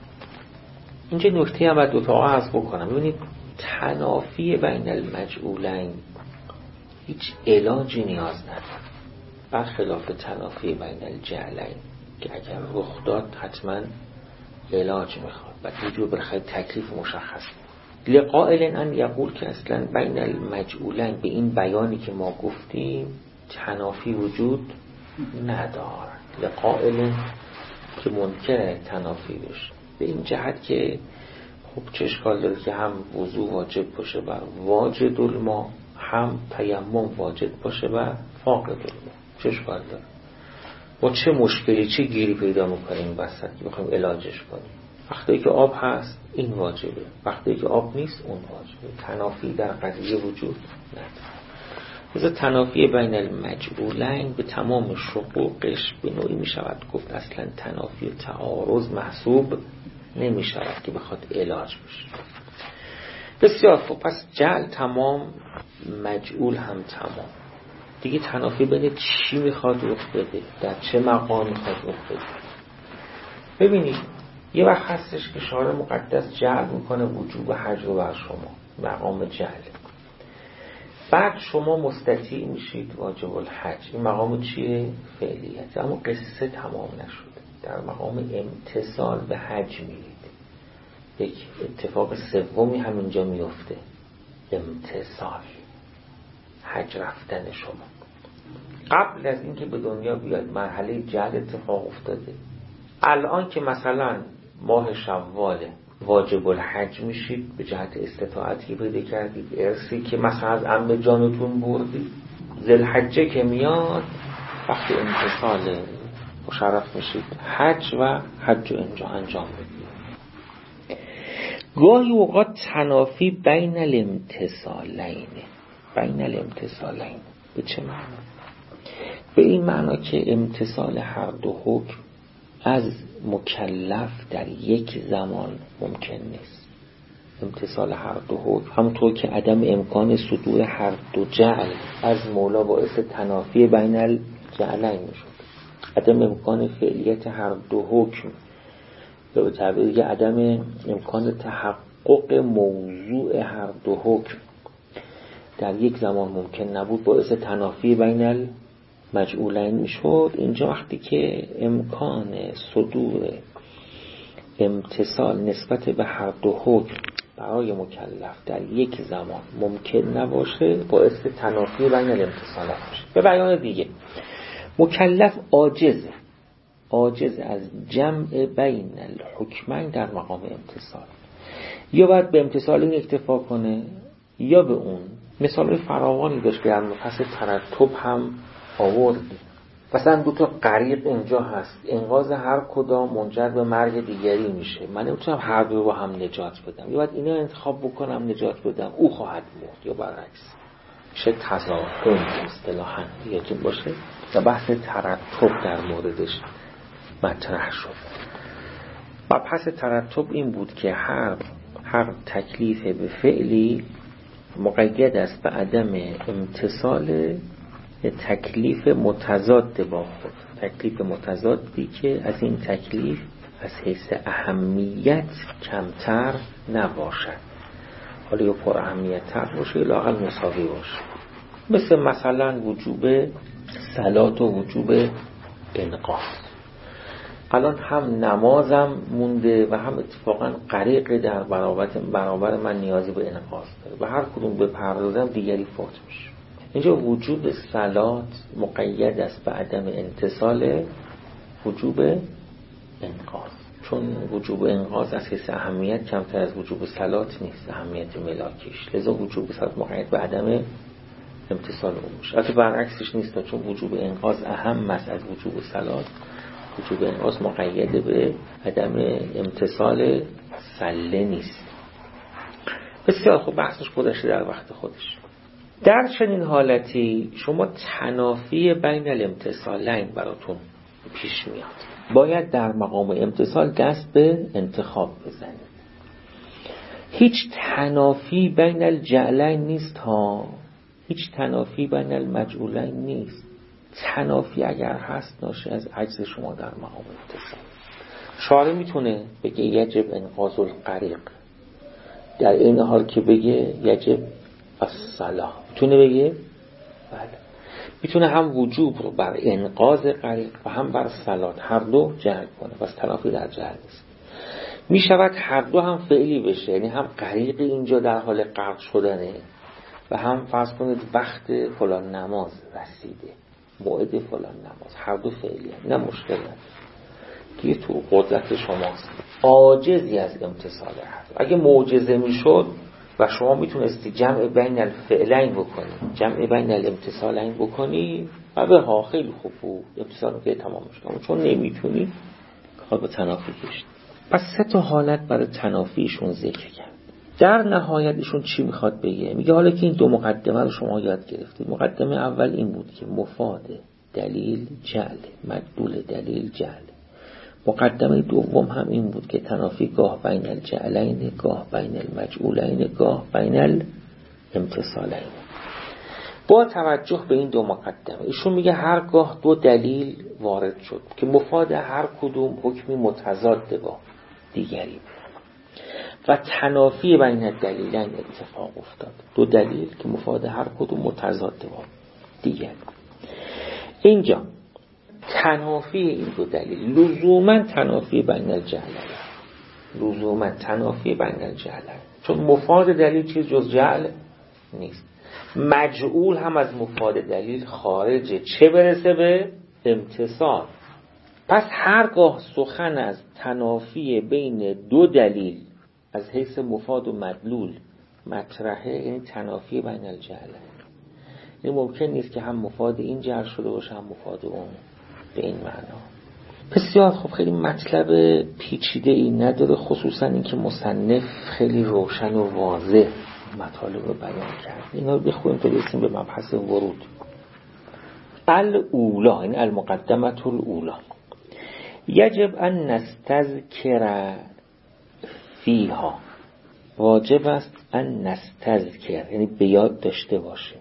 Speaker 1: اینجا نکته هم باید دو تا عرض بکنم. ببینید تنافی بین المجعولین هیچ علاجی نیاز نداره، برخلاف تنافی بین الجعلین که اگر رخ داد حتما علاج میخواد و وجوب برخلاف تکلیف مشخص. لقائل ان یقول که اصلا بین المجعولین به این بیانی که ما گفتیم تنافی وجود ندارد. لقائل که منکر تنافی بشه به این جهت که خب چه اشکال داره که هم وضوء واجب باشه بر واجد الماء، هم تیمم واجب باشه بر فاقد الماء. چه اشکال داره؟ ما چه مشکلی چه گیری پیدا میکنیم وسط که بخوایم علاجش کنیم؟ وقتی که آب هست این واجبه، وقتی که آب نیست اون واجبه. تنافی در قضیه وجود نداره. مثل تنافی بین المجعولین به تمام شقوقش به نوعی می شود گفت اصلا تنافی و تعارض محسوب نمی شود که بخواد علاج بشه. بسیار خوب، پس جعل تمام، مجعول هم تمام. دیگه تنافی بین چی میخواد رخ بده، در چه مقام میخواد رخ بده. ببینید یه وقت هستش که شارع مقدس جعل میکنه وجوب حج رو بر شما، مقام جعل. بعد شما مستطیع میشید واجب الحج. این مقام چیه؟ فعلیت. اما قصه تمام نشده، در مقام امتثال به حج میرید. یک اتفاق سومی همینجا میفته، امتثال، حج رفتن شما. قبل از اینکه به دنیا بیاد مرحله جعل اتفاق افتاده. الان که مثلا ماه شوال واجب الحج میشید به جهت استطاعتی پیدا کردید، ارثی که مثلا از عم جانتون بردید، ذوالحجه که میاد وقت امتثال مشرف میشید حج و حج انجام انجام بدید. گاهی اوقات تنافی بین الامتثالین، بین الامتثالین به چه معنی؟ به این معنا که امتثال هر دو حکم از مکلف در یک زمان ممکن نیست. امتثال هر دو حکم همونطور که عدم امکان صدور هر دو جعل از مولا باعث تنافی بین الجعلین میشد. عدم امکان فعلیت هر دو حکم یا به تعبیر دیگه عدم امکان تحقق موضوع هر دو حکم در یک زمان ممکن نبود باعث تنافی بین المجعولین میشد. اینجا وقتی که امکان صدور امتثال نسبت به هر دو حکم برای مکلف در یک زمان ممکن نباشه باعث تنافی بین الامتثالات میشه. به بیان دیگه مکلف عاجزه عاجز از جمع بین الحکمین در مقام امتثال، یا باید به امتثال این اکتفا کنه یا به اون. مثال فراوانی داشت که در مبحث ترتب هم آوردی. مثلا دو تا غریق اینجا هست، انقاذ هر کدام منجر به مرگ دیگری میشه. من نمیتونم هر دو رو هم نجات بدم، یا باید اینا انتخاب بکنم نجات بدم، او خواهد مرد، یا برعکس. چه تضادم اصطلاحاً یادتون باشه و بحث ترتب در موردش مطرح شد. و پس ترتب این بود که هر هر تکلیف به فعلی مقید است به عدم امتثال تکلیف متضاد با خود. تکلیف متضادی که از این تکلیف از حیث اهمیت کمتر نباشد، حالا یا پر اهمیت تر باشه یا لااقل مساوی باشه. مثل مثلا وجوب صلات و وجوب انقاذ. الان هم نمازم مونده و هم اتفاقا غریق در برابر برابر من نیازی به انقاذ داره و هر کدوم بپردازم دیگری فوت میشه. اینجا وجوب صلات مقید است به عدم انتصال وجوب انقاذ، چون وجوب انقاذ از حیث اهمیت کمتر از وجوب صلات نیست، اهمیت ملاکیش، لذا وجوب صلات مقید به عدم امتثال اون میشه. البته برعکسش نیست، چون وجوب انقاذ اهم است از وجوب صلات. وجوب انقاذ مقید به عدم امتثال صله نیست. بسیار خوب، بحثش گذشته در وقت خودش. در چنین حالتی شما تنافی بین الامتثالین براتون پیش میاد، باید در مقام امتثال دست به انتخاب بزنید. هیچ تنافی بین الجعلین نیست ها، هیچ تنافی بین المجعولین نیست. تنافی اگر هست ناشی از عجز شما در مقام امتثال. شارع میتونه بگه یجب انقاذ الغریق، در این حال که بگه یجب الصلاة. میتونه بگه بله، میتونه هم وجوب رو بر انقاذ غریق و هم بر صلات هر دو جعل کنه، بس تنافی در جعل نیست. میشود هر دو هم فعلی بشه، یعنی هم غریق اینجا در حال غرق شدنه و هم فرض کنید وقت فلان نماز رسیده، موعد فلان نماز، هر دو فعلی هم. نه مشکل نداره که تو قدرت شماست. عاجزی از امتثال هست. اگه معجزه میشد و شما میتونستی جمع بین الفعلین بکنی، جمع بین الامتثالین بکنی و به ها خیلی خوب بود، امتثال رو که تمام میشد. چون نمیتونی کار به تنافی کشید. پس سه تا حالت برای تنافیشون ذکر کرد. در نهایت ایشون چی میخواد بگه؟ میگه حالا که این دو مقدمه رو شما یاد گرفتید، مقدمه اول این بود که مفاد دلیل جعل، مدلول دلیل جعل. مقدمه دوم هم این بود که تنافی گاه بین الجعلین، گاه بین المجعولین، گاه بین الامتثالین. با توجه به این دو مقدمه ایشون میگه هرگاه دو دلیل وارد شد که مفاد هر کدوم حکمی متضاد با دیگری. و تنافی بین الدلیلین اتفاق افتاد، دو دلیل که مفاد هر کدوم متضاد با دیگر. اینجا تنافی این دو دلیل لزوما تنافی بین الجهلین، لزوما تنافی بین الجهلین، چون مفاد دلیل چیز جز جهل نیست. مجعول هم از مفاد دلیل خارجه، چه برسه به امتصال. پس هرگاه سخن از تنافی بین دو دلیل از حیث مفاد و مدلول مطرحه، یعنی تنافی بین الجهلین، این ممکن نیست که هم مفاد این جعل شده باشه هم مفاد اون به این معنا. بسیار خب، خیلی مطلب پیچیده ای نداره، خصوصا این که مصنف خیلی روشن و واضح مطالب رو بیان کرد. اینا رو بخونیم تا برسیم به مبحث ورود. الاولا، این المقدمه الاولا، یجب ان نستذکر فیها، واجب است ان نستذکر، یعنی به یاد داشته باشیم،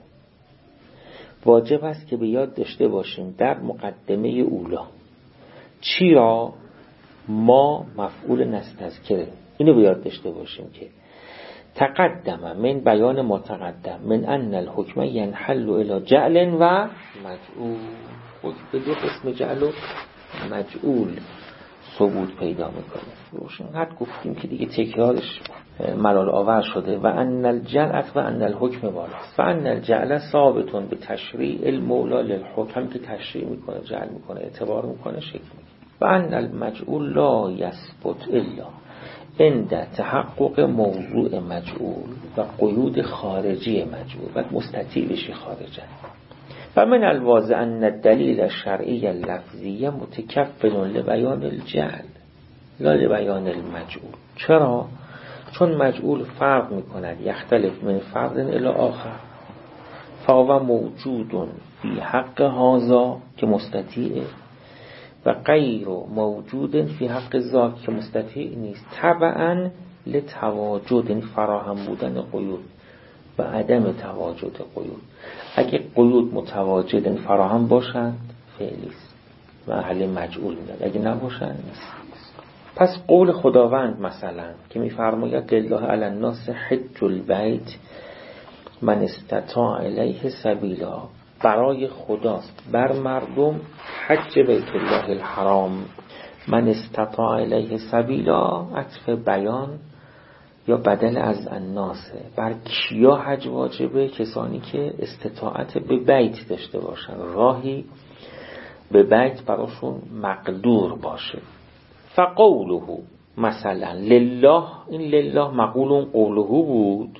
Speaker 1: واجب است که به یاد داشته باشیم در مقدمه اولا. چی را؟ ما مفعول نستذکره، اینو به یاد داشته باشیم که تقدم من بیان ما تقدم من ان الحکم ینحل الی جعل و مجعول، به دو قسم جعل و مجعول ثبوت پیدا میکنه. روشن حد گفتیم که دیگه تکرارش ملال آور شده. و ان الجعل و ان الحکم بالاست. و ان الجعل ثابتون به تشریع المولا للحکم، که تشریع میکنه، جعل میکنه، اعتبار میکنه، شکل میکنه. و ان المجعول لا یثبت الا عند تحقق موضوع مجعول و قیود خارجی مجعول، و مستطیع بشی خارجه. و من الواضح ان الدلیل الشرعی اللفظی متکفل لبیان الجعل لا لبیان المجعول. چرا؟ چون مجعول فرق میکند، یختلف من فرد الی آخر، فهو موجود فی حق هذا که مستطیع، و غیر موجود فی حق ذاک که مستطیع نیست، تبعا لتواجد، یعنی فراهم بودن قیود و عدم تواجد قیود. اگه قیود متواجد فراهم باشند فعلیست و اهل مجعول میاد، اگه نباشند نیست. پس قول خداوند مثلا که میفرماید لله علی الناس حج البیت من استطاع الیه سبیلا، برای خداست بر مردم حج بیت الله الحرام. من استطاع الیه سبیلا عطف بیان یا بدل از الناسه. بر کیا حج واجبه؟ کسانی که استطاعت به بیت داشته باشن، راهی به بیت براشون مقدور باشه. فقوله مثلا لله، این لله مقول قوله بود،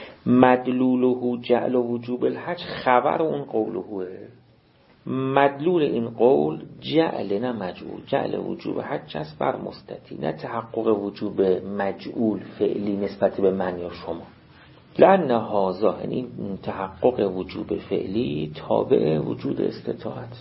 Speaker 1: مدلوله جعل وجوب الحج، خبر اون قولهه. مدلول این قول جعل نه مجعول، جعل وجوب حج است بر مستطیع، نه تحقق وجوب مجعول فعلی نسبت به من یا شما. لأن هذا، یعنی تحقق وجوب فعلی تابع وجود استطاعت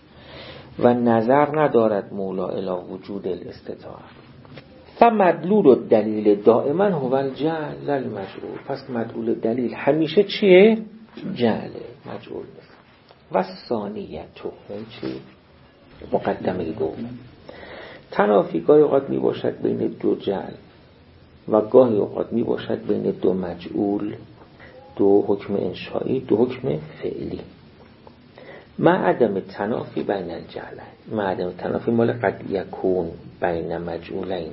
Speaker 1: و نظر ندارد مولا الی وجود الاستطاعت. فمدلول الدلیل دائما هو الجعل لا المجعول. پس مدلول دلیل همیشه چیه؟ جعله، مجعول نیست. و ثانیه تو این چی؟ مقدمه دوم. تنافی گاهی اوقات می باشد بین دو جعل و گاهی اوقات می باشد بین دو مجعول، دو حکم انشایی، دو حکم فعلی. ما عدم تنافی بین الجعلین، ما عدم تنافی مال قد یکون بین مجعولین.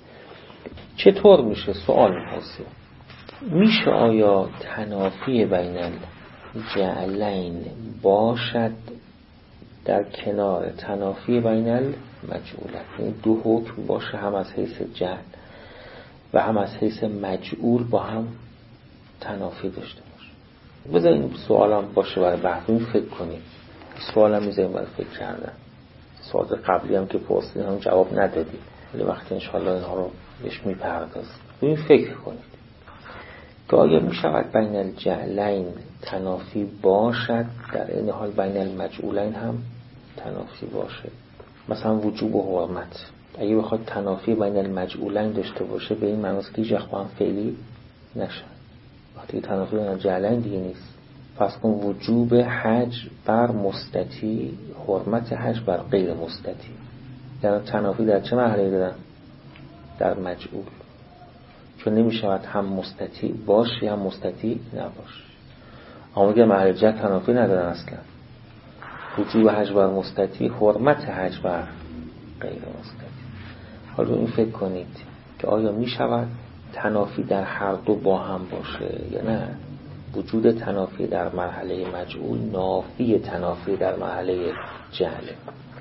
Speaker 1: چطور میشه؟ سوال میپرسه میشه آیا تنافی بین الجعلین باشد در کنار تنافی بین المجعولین؟ این دو حکم باشه، هم از حیث جعل و هم از حیث مجعول با هم تنافی داشته باشه. بذارین سوالم باشه برای بحث، فکر کنید. سوالم میذاریم برای فکر کردن. سوال قبلی هم که پرسیدیم هم جواب ندادید، ولی وقتی انشاءالله اینها رو بهش میپردازیم ببین فکر کنید که آیا میشود بین الجعلین تنافی باشد در این حال بین المجعولین هم تنافی باشه؟ مثلا وجوب و حرمت اگه بخواد تنافی بین المجعولین داشته باشه به این معناست که هیچ وقت با هم فعلی نشن. وقتی تنافی بین الجعلین دیگه نیست، پس کن وجوب حج بر مستطیع، حرمت حج بر غیر مستطیع. یعنی تنافی در چه مرحله دارن؟ در مجعول، چون نمیشود هم مستطیع باشی هم مستطیع نباشی. اما اگر محل جر تنافی ندارن اصلا، وجوب حج بر مستطیع، حرمت حج بر غیر مستطیع. حالا این فکر کنید که آیا میشود تنافی در هر دو با هم باشه یا نه؟ وجود تنافی در مرحله مجعول نافی تنافی در مرحله جهله.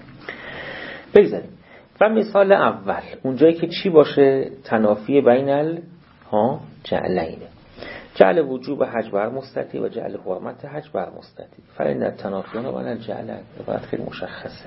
Speaker 1: بگذاریم و مثال اول اونجایی که چی باشه؟ تنافی بین ال ها جعلین، جعل وجوب حج بر مستطیع و جعل حرمت حج بر مستطیع. فإن التنافیان بین الجعلین عبارت خیلی مشخصه.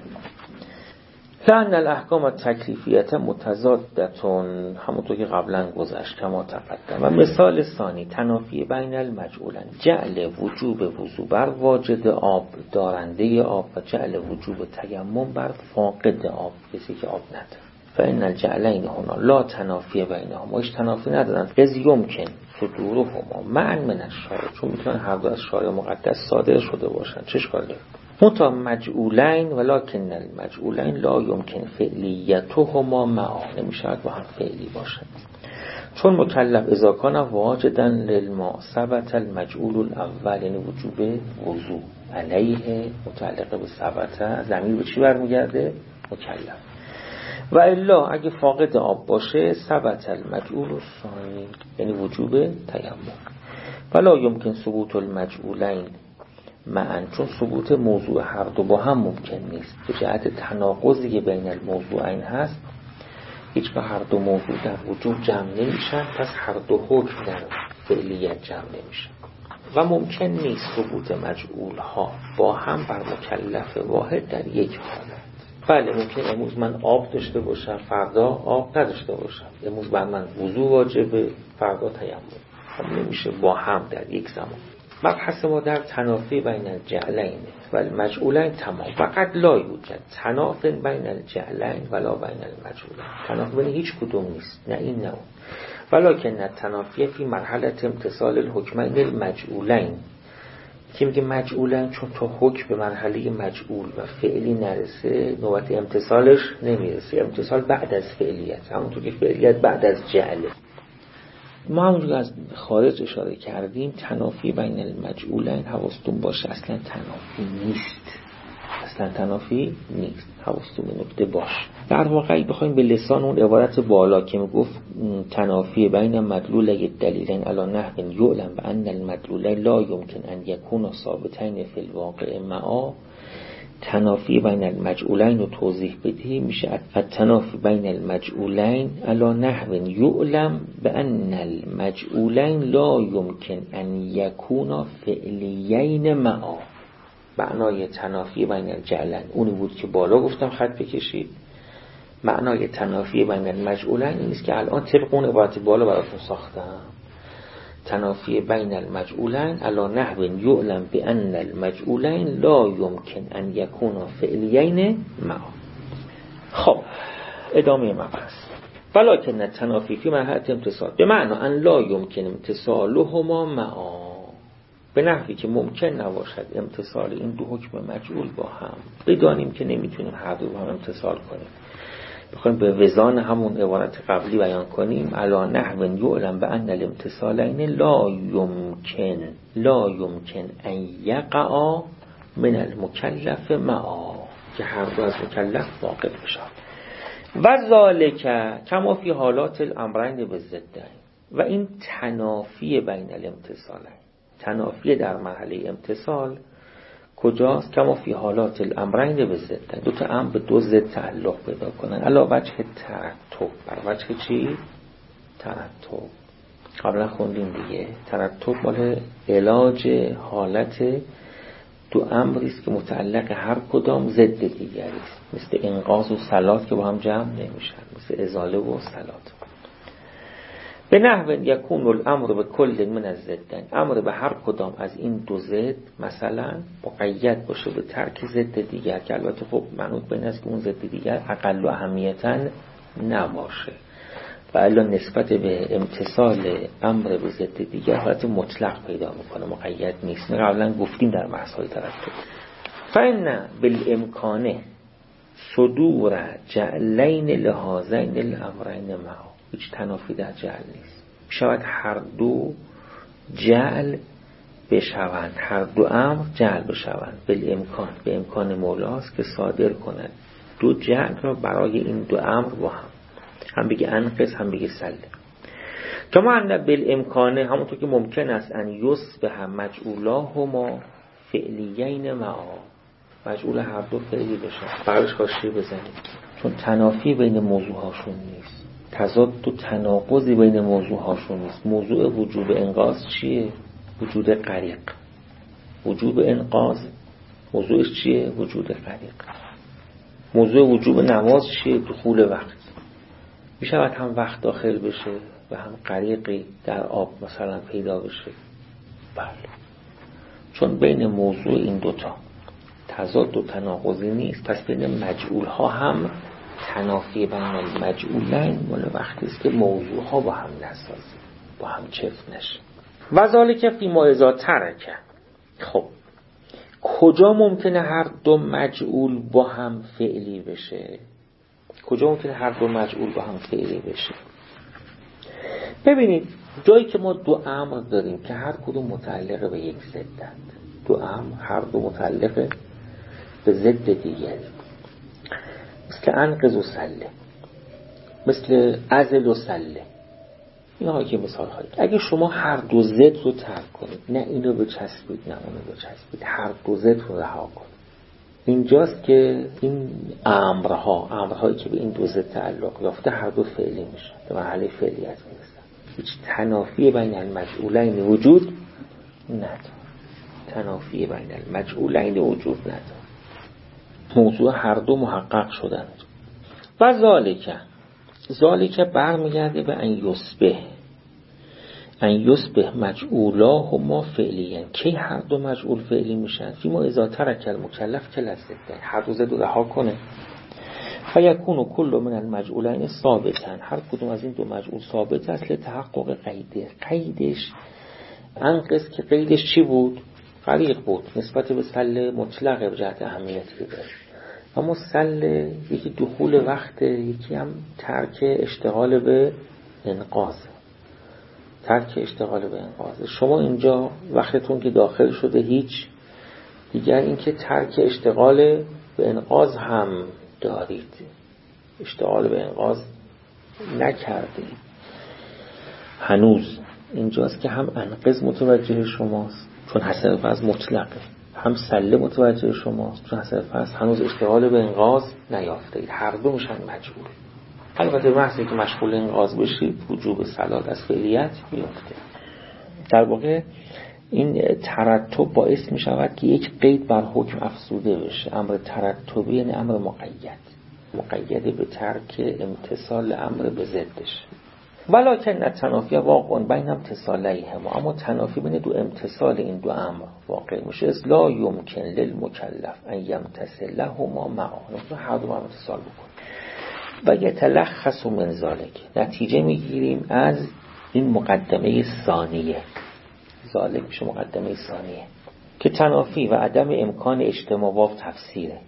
Speaker 1: لأن الاحکام التکلیفیه متضادتون، همونطور که قبلا گذشت کما تقدم. و مثال ثانی تنافی بین المجعولین، جعل وجوب وضو بر واجد آب دارنده آب و جعل وجوب تیمم بر فاقد آب کسی که آب نداره. فإن الجعلین هنا لا تنافی بینهما، هیچ تنافی ندارن. از یمکن صدورهما معا من الشارع، چون میتونن هر دو از شارع مقدس صادر شده باشن، چه اشکالی داره؟ متا مجعولین ولکن المجعولین لا یمکن فعلیتهما معا، نمیشود با هم فعلی باشند. چون مکلف اذا کان واجدا للماء ثبت المجعول الاول، یعنی وجوب وضو علیه متعلق به ثبت، ضمیر به چی برمیگرده؟ مکلف. و الا اگه فاقد آب باشه ثبت المجعول الثانی، یعنی وجوب تیمم. ولا یمکن ثبوت المجعولین معا، چون ثبوت موضوع هر دو با هم ممکن نیست. به جهت تناقضی که بین الموضوعین هست، هیچگاه هر دو موضوع در وجوب جمع نمیشن، پس هر دو حکم در فعلیت جمع نمیشن. و ممکن نیست ثبوت مجعول ها با هم بر مکلف واحد در یک حالت. بله ممکن امروز من آب داشته باشم فردا آب نداشته باشم، امروز بر من وضو واجبه فردا تیمم، هم نمیشه با هم در یک زمان. مبحث ما در تنافی بین الجعلین و المجعولین تمام. فقط لا یوجد تناف بین الجعلین ولا بین المجعولین، تناف بین هیچ کدوم نیست، نه این نه اون. ولکن التنافی فی مرحله امتصال الحکمین المجعولین، که میگه مجعولین چون تا حکم به مرحله مجعول و فعلی نرسه نوبت امتصالش نمیرسه. امتصال بعد از فعلیت، همونطور که فعلیت بعد از جعله. ما همونجور از خارج اشاره کردیم تنافی بین المجعولین، حواستون باشه اصلا تنافی نیست، اصلا تنافی نیست، حواستون به نکته باشه. در واقع بخوایم به لسان اون عبارت بالا که میگفت تنافی بین مدلولای دلیلین علی نحو یعلم بان المدلولین لا یمکن ان یکونا ثابتین فی الواقع معا، تنافی بین المجعولین رو توضیح بدهی میشه التنافی بین المجعولین علی نحو یعلم بان المجعولین لا یمکن ان یکونا فعلیین معا. معنای تنافی بین الجعلین اونی بود که بالا گفتم خط بکشید. معنای تنافی بین المجعولین این است که الان طبق اون عبارت بالا براتون ساختم. تنافی بین المجعولین علی نحو یعلم بان المجعولین لا یمکن ان یکونا فعلیین معا. خب ادامه مبحث. ولکن التنافی فی مرحله امتصال به معنی ان لا یمکن امتصالهما معا، به نحوی که ممکن نباشد امتصال این دو حکم مجعول با هم. بدانیم که نمیتونیم هر دو با هم امتصال کنیم، بخوایم به وزان همون عبارت قبلی بیان کنیم علی نحو یعلم بان الامتصالین لا یمکن لا یمکن ان یقع من المکلف معا، که هر دو از مکلف واقع بشن. و ذالک کما فی حالات الامرین بالضدین، و این تنافی بین الامتصالین، تنافی در مرحله امتصال کجاست؟ کما فی حالات الامرین بالضدین، دو تا امر به دو ضد تعلق پیدا کنن علا وجه ترتب، بر وجه چی؟ ترتب. قبلا خوندیم دیگه، ترتب مال علاج حالت دو امری است که متعلق هر کدام ضد دیگری است، مثل انقاذ و صلات که با هم جمع نمیشن، مثل ازاله و صلات. به نحو یکون الامر به کل من الضدین، امر به هر کدام از این دو ضد مثلا مقید باشه به ترک ضد دیگر، که البته خب منوط به این است که اون ضد دیگر اقل و اهمیتا نباشه، و الا نسبت به امتصال امر به ضد دیگر حالت مطلق پیدا میکنه، مقید نیست. قبلا گفتیم در بحث‌های ترتب. فإن بالامکان صدور جعلین لهذین الامرین معا، هیچ تنافی در جعل نیست. شاید هر دو جعل بشوند، هر دو امر جعل بشوند، بالامکان، به امکان مولاست که صادر کند دو جعل را برای این دو امر با هم، هم بگه انقذ هم بگه سله. کما ان بالامکانه، همونطور که ممکن است ان یصبح مجعولاهما فعلیین معا، مجعول هر دو فعلی بشه، بغلش حاشیه بزنید، چون تنافی بین موضوع هاشون نیست، تضاد و تناقضی بین موضوع هاشون نیست. موضوع وجوب انقاذ چیه؟ وجود غریق. وجوب انقاذ موضوعش چیه؟ وجود غریق. موضوع وجوب نماز چیه؟ دخول وقت. میشود هم وقت داخل بشه و هم غریقی در آب مثلا پیدا بشه. بله، چون بین موضوع این دوتا تضاد و تناقضی نیست، پس بین مجعول ها هم تنافی بین المجعولین مال وقتی است که موضوع ها با هم نسازی، با هم چفت نشه. و ذالک فیما اذا ترک. خب کجا ممکنه هر دو مجعول با هم فعلی بشه؟ کجا ممکنه هر دو مجعول با هم فعلی بشه؟ ببینید جایی که ما دو امر داریم که هر کدوم متعلق به یک ضدند، دو امر هر دو متعلق به ضد دیگری، مثل انقذ و سله، مثل عزل و سله، اینها که مثال هایی. اگه شما هر دو ضد رو ترک کنید، نه اینو بچسبید نه اونو بچسبید، هر دو ضد رو رها کنید، اینجاست که این امرها امرهایی که به این دو ضد تعلق یافته هر دو فعلی میشه، به مرحله فعلیت میرسن. هیچ تنافی بین المجعولین وجود نداره، تنافی بین المجعولین وجود نداره، موضوع هر دو محقق شدند. و ذالک، ذالک برمیگرده به ان یصبح، ان یصبح مجعولاه فعلیین. کی هر دو مجعول فعلی میشن؟ فیما اذا ترک المکلف کل الضدین، هر دو ضد رو رها کنه. فیکون کل من المجعولین ثابتن، هر کدوم از این دو مجعول ثابت است لتحقق قیده. قیدش انقذ که قیدش چی بود؟ غریق بود، نسبت به سله مطلق به جهت اهمیتی داره. اما سله یکی دخول وقت، یکی هم ترک اشتغال به انقاذ، ترک اشتغال به انقاذ. شما اینجا وقتتون که داخل شده هیچ، دیگر این که ترک اشتغال به انقاذ هم دارید، اشتغال به انقاذ نکردید هنوز. اینجاست که هم انقذ متوجه شماست چون حسن فرض مطلقه، هم سله متوجه شماست چون حسن فرض هنوز اشتغال به انقاذ نیافته اید، هر دو میشن مجبور. البته محضی که مشغول انقاذ بشید وجوب صلات از فعلیت بیفته. در واقع این ترتب باعث می شود که یک قید بر حکم افزوده بشه. امر ترتبی یعنی امر مقید، مقید به ترک امتصال امر به ضدش. ولکن التنافی واقع بین امتصالیهما، اما تنافی بین دو امتصال این دو امر واقع میشه. از لا یمکن للمکلف ان یمتثلهما معا، هر دو امتصال بکن. و یتلخص من ذالک، نتیجه میگیریم از این مقدمه ثانیه، ذالک میشه مقدمه ثانیه، که تنافی و عدم امکان اجتماع و تفسیره.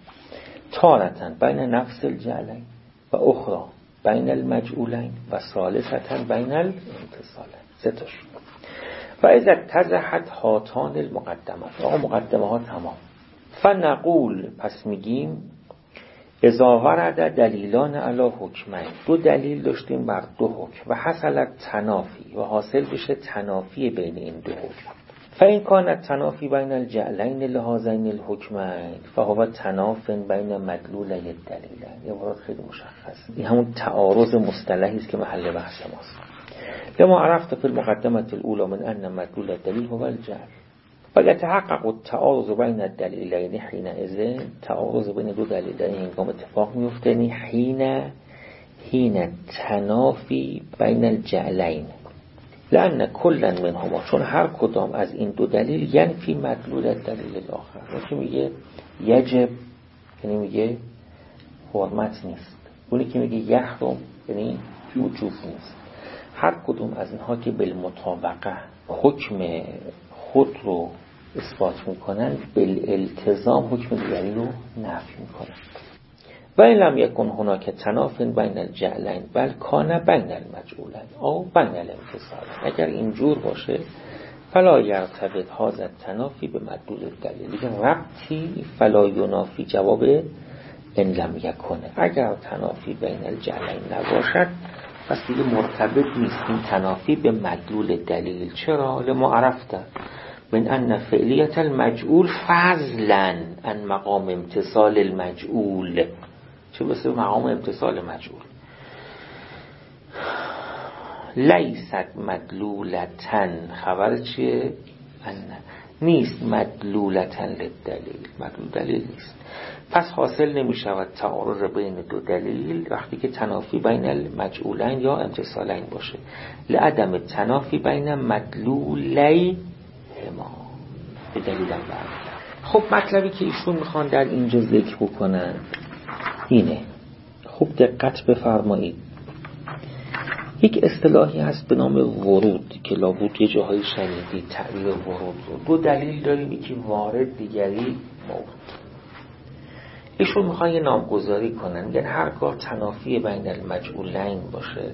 Speaker 1: تارتن بین نفس الجعلین و اخرى بین المجعولین و ثالثتن بین الامتصالین. سه تاش. و اذا اتضحت هاتان المقدمات، آقا مقدمه ها تمام. فنقول، پس میگیم اذا ورد دلیلان علی حکمین، دو دلیل داشتیم بر دو حکم، و حصل تنافی، و حاصل بشه تنافی بین این دو حکم. فإن كان التنافي بين الجعلين لهذين الحكمين فهو تناف بين مدلولي الدليلين. یه عبارت خیلی مشخص، این همون تعارض مصطلحی است که محل بحث ماست. لما عرفت في المقدمة الأولى من أن مدلول الدليل هو الجعل، فيتحقق التعارض بين الدليلين حينئذ، تعارض بین دو دلیلین هنگام اتفاق میفته حین حین تنافی بین الجعلین، لأن کلا منهما، چون هر کدام از این دو دلیل ینفی مدلول دلیل الاخر. اون که میگه یجب یعنی میگه حرمت نیست، اونی که میگه یحرم یعنی وجوب نیست. هر کدوم از اینها که بالمطابقه حکم خود رو اثبات میکنن، بالالتزام حکم دیگری رو نفی میکنن. و این لم یکن هناک تناف بین الجعلین بل کان بین المجعولین او بین الانفصالین. اگر اینجور باشه فلا یرتبط هذا التنافی به مدلول دلیل، دیگه ربطی فلا ینافی جواب ان لم یکن. اگر تنافی بین الجعلین نباشد پس دیگه مرتبط نیست این تنافی به مدلول دلیل. چرا؟ لما عرفته من ان فعلیت المجعول فضلا عن مقام امتصال المجعول. چه بسه مقام امتصال مجعول؟ لیست مدلولتن، خبر چیه؟ ان نیست مدلولتن للدلیل، مدلول دلیل نیست. پس حاصل نمی شود تعارض بین دو دلیل وقتی که تنافی بین المجعولین یا امتصالین باشه، لعدم تنافی بین مدلولی ما به دلیل بعد. خب مطلبی که ایشون میخوان در اینجا ذکر بکنن اینه، خوب دقت بفرمایید. یک اصطلاحی هست به نام ورود که لابد یه جاهای شنیدید تعبیر ورود رو. دو دلیل داریم، یکی وارد دیگری مورد. ایشون میخوان یه نامگذاری کنن، میگن هرگاه تنافی بین المجعولین باشه،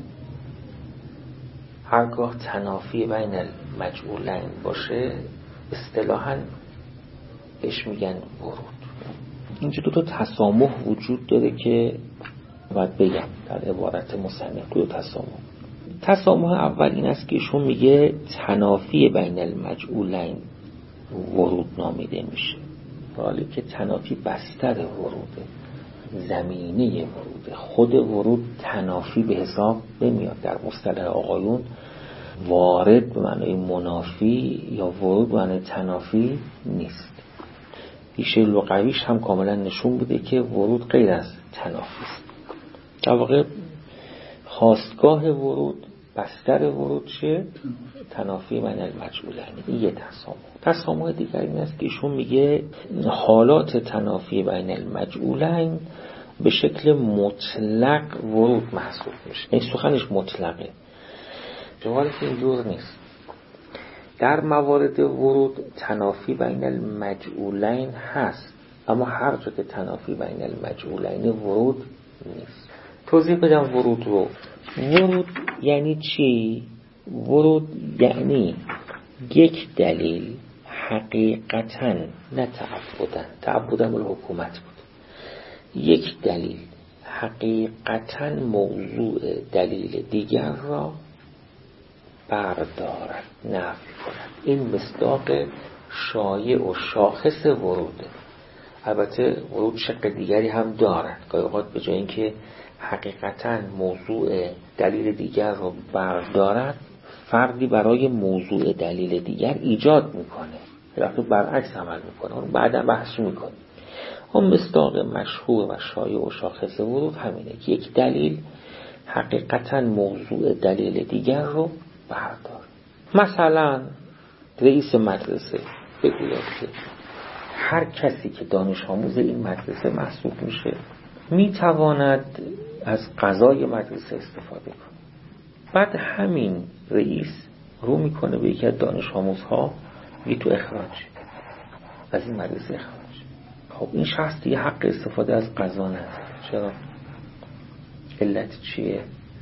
Speaker 1: هرگاه تنافی بین المجعولین باشه اصطلاحاً بهش میگن ورود. اینجا دو تا تسامح وجود داره که باید بگم در عبارت مصنف. دو تسامح. تسامح اول این است که ایشون میگه تنافی بین المجعولین ورود نامیده میشه، حالی که تنافی بستر وروده، زمینه وروده. خود ورود تنافی به حساب نمیاد. در مصطلح آقایون وارد به معنای منافی یا ورود به معنای تنافی نیست. ریشه لغویش هم کاملا نشون بوده که ورود غیر از تنافی است. در واقع خواستگاه ورود، بستر ورود چه؟ تنافی بین المجعولین. این یه تسامح. تسامح دیگر این است که ایشون میگه حالات تنافی بین المجعولین به شکل مطلق ورود محسوب میشه. این سخنش مطلقه، جواری که اینجور نیست. در موارد ورود تنافی بین المجعولین هست، اما هر جا که تنافی بین المجعولین ورود نیست. توضیح بدم ورود رو. ورود یعنی چی؟ ورود یعنی یک دلیل حقیقتاً، نه تعبداً، تعبداً مال حکومت بود، یک دلیل حقیقتاً موضوع دلیل دیگر را بردارد، نفی کند. این مصداق شایع و شاخص وروده. البته ورود شق دیگری هم دارد. گاهی اوقات به جای اینکه حقیقتاً موضوع دلیل دیگر رو بردارد، فردی برای موضوع دلیل دیگر ایجاد میکنه، وقتی برعکس عمل میکنه، اون بعدا بحث میکنه. اون مصداق مشهور و شایع و شاخص ورود همینه که یک دلیل حقیقتاً موضوع دلیل دیگر رو بردار. مثلا رئیس مدرسه بگوید که هر کسی که دانش آموز این مدرسه محسوب میشه میتواند از غذای مدرسه استفاده کنه. بعد همین رئیس رو میکنه به یکی از دانش آموزها، میگه تو اخراج از این مدرسه اخراج. خب این شخص دیگه حق استفاده از غذا نداره. چرا؟ علت چیه؟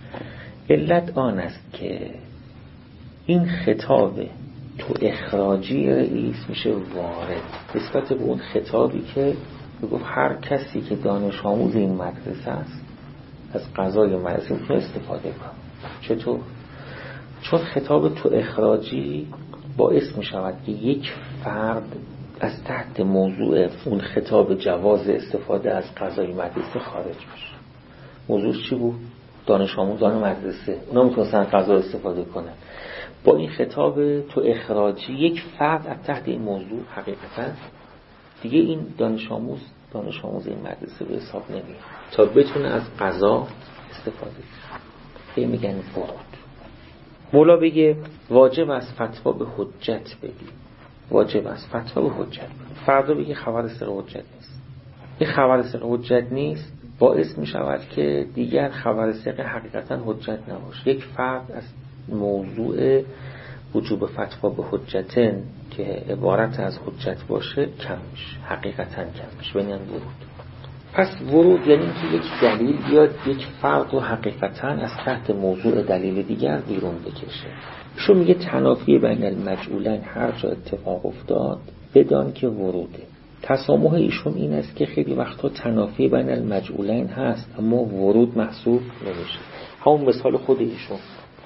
Speaker 1: علت آن است که این خطاب تو اخراجی رئیس میشه وارد نسبت به اون خطابی که بگفت هر کسی که دانش آموز این مدرسه است از غذای مدرسه میتونه استفاده کنه. چطور؟ چون خطاب تو اخراجی باعث میشود که یک فرد از تحت موضوع اون خطاب جواز استفاده از غذای مدرسه خارج بشه. موضوعش چی بود؟ دانش آموزان مدرسه، اونا میتونستن غذا استفاده کنن. با این خطاب تو اخراجی یک فرد از تحت این موضوع حقیقتا دیگه این دانش آموز دانش آموز این مدرسه به حساب نمیاد تا بتونه از غذا استفاده کنه. این میگن ورود. مولا بگه واجب از فتوا به حجت بگی، واجب از فتوا به حجت بگی. فردا بگه خبر ثقه حجت نیست. این خبر ثقه حجت نیست باعث می شود که دیگر خبر ثقه حقیقتا حجت نباشه. یک فرد از موضوع وجوب فتوا به حجتن که عبارت از حجت باشه کم میشه، حقیقتا کم میشه. بنیان ورود. پس ورود یعنی که یک دلیل بیاد یک فرد رو حقیقتاً از تحت موضوع دلیل دیگر بیرون بکشه. شو میگه تنافی بین المجعولین هر جا اتفاق افتاد بدان که وروده. تسامح ایشون این است که خیلی وقتا تنافی بین المجعولین هست اما ورود محسوب نمیشه. همون مثال خود ایشون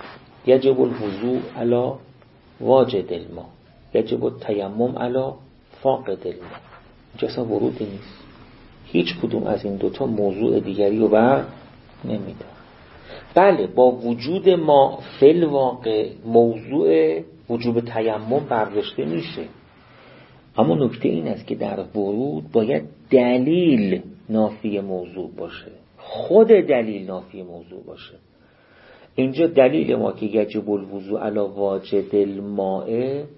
Speaker 1: یجب الوضوء علی واجد الماء، یجب التیمم علی فاقد الماء. اینجا اصلا ورودی نیست. هیچ کدوم از این دوتا موضوع دیگری رو بر نمیده. بله با وجود ما فی الواقع موضوع وجوب تیمم برداشته میشه، اما نکته این است که در ورود باید دلیل نافی موضوع باشه، خود دلیل نافی موضوع باشه. اینجا دلیل ما که یجب الوضوء علی واجد الماء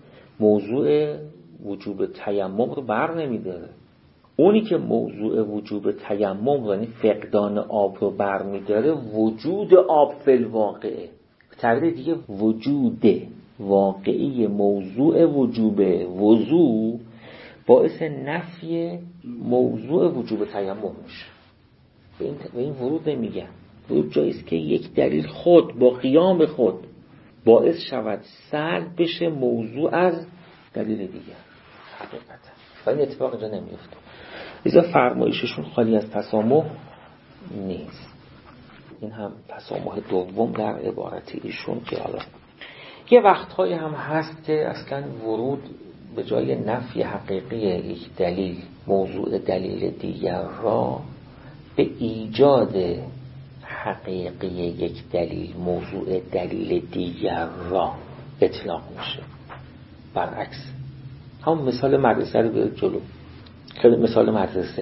Speaker 1: موضوع وجوب تیمم رو بر نمیداره. اونی که موضوع وجوب تیمم یعنی فقدان آب رو بر میداره وجود آب فی الواقعه. تعبیر دیگه وجود واقعی موضوع وجوب وضوء باعث نفی موضوع وجوب تیمم میشه. به این, به این ورود نمیگن. ورود جاییست که یک دلیل خود با قیام خود باعث شود سلب بشه موضوع از دلیل دیگر. حقیقتا و این اتفاق اینجا نمیفته. لذا فرمایششون خالی از تسامح نیست. این هم تسامح دوم در عبارت ایشون که حالا یه وقتهایی هم هست که اصلا ورود به جای نفی حقیقی یک دلیل موضوع دلیل دیگر را به ایجاد حقیقی یک دلیل موضوع دلیل دیگر را اطلاق میشه. برعکس همون مثال مدرسه رو بیارید جلو. خیلی مثال مدرسه،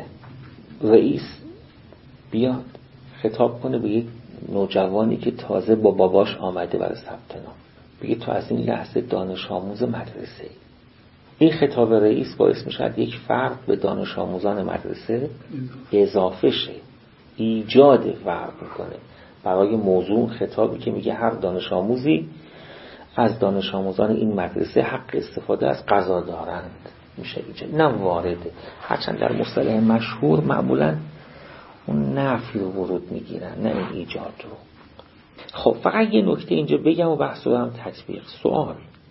Speaker 1: رئیس بیاد خطاب کنه به یک نوجوانی که تازه با باباش آمده برای ثبت نام، بگه تو از این لحظه دانش آموز مدرسه ای. این خطاب رئیس باعث میشه یک فرد به دانش آموزان مدرسه اضافه شه، ایجاد فرق میکنه برای موضوع خطابی که میگه هر دانش آموزی از دانش آموزان این مدرسه حق استفاده از غذا دارند. میشه ایجاد، نه وارده. هرچند در مصطلح مشهور معمولا اون نفی رو ورود میگیرن نه این ایجاد رو. خب فقط یه نکته اینجا بگم و بحث رو هم تطبیق. سوال: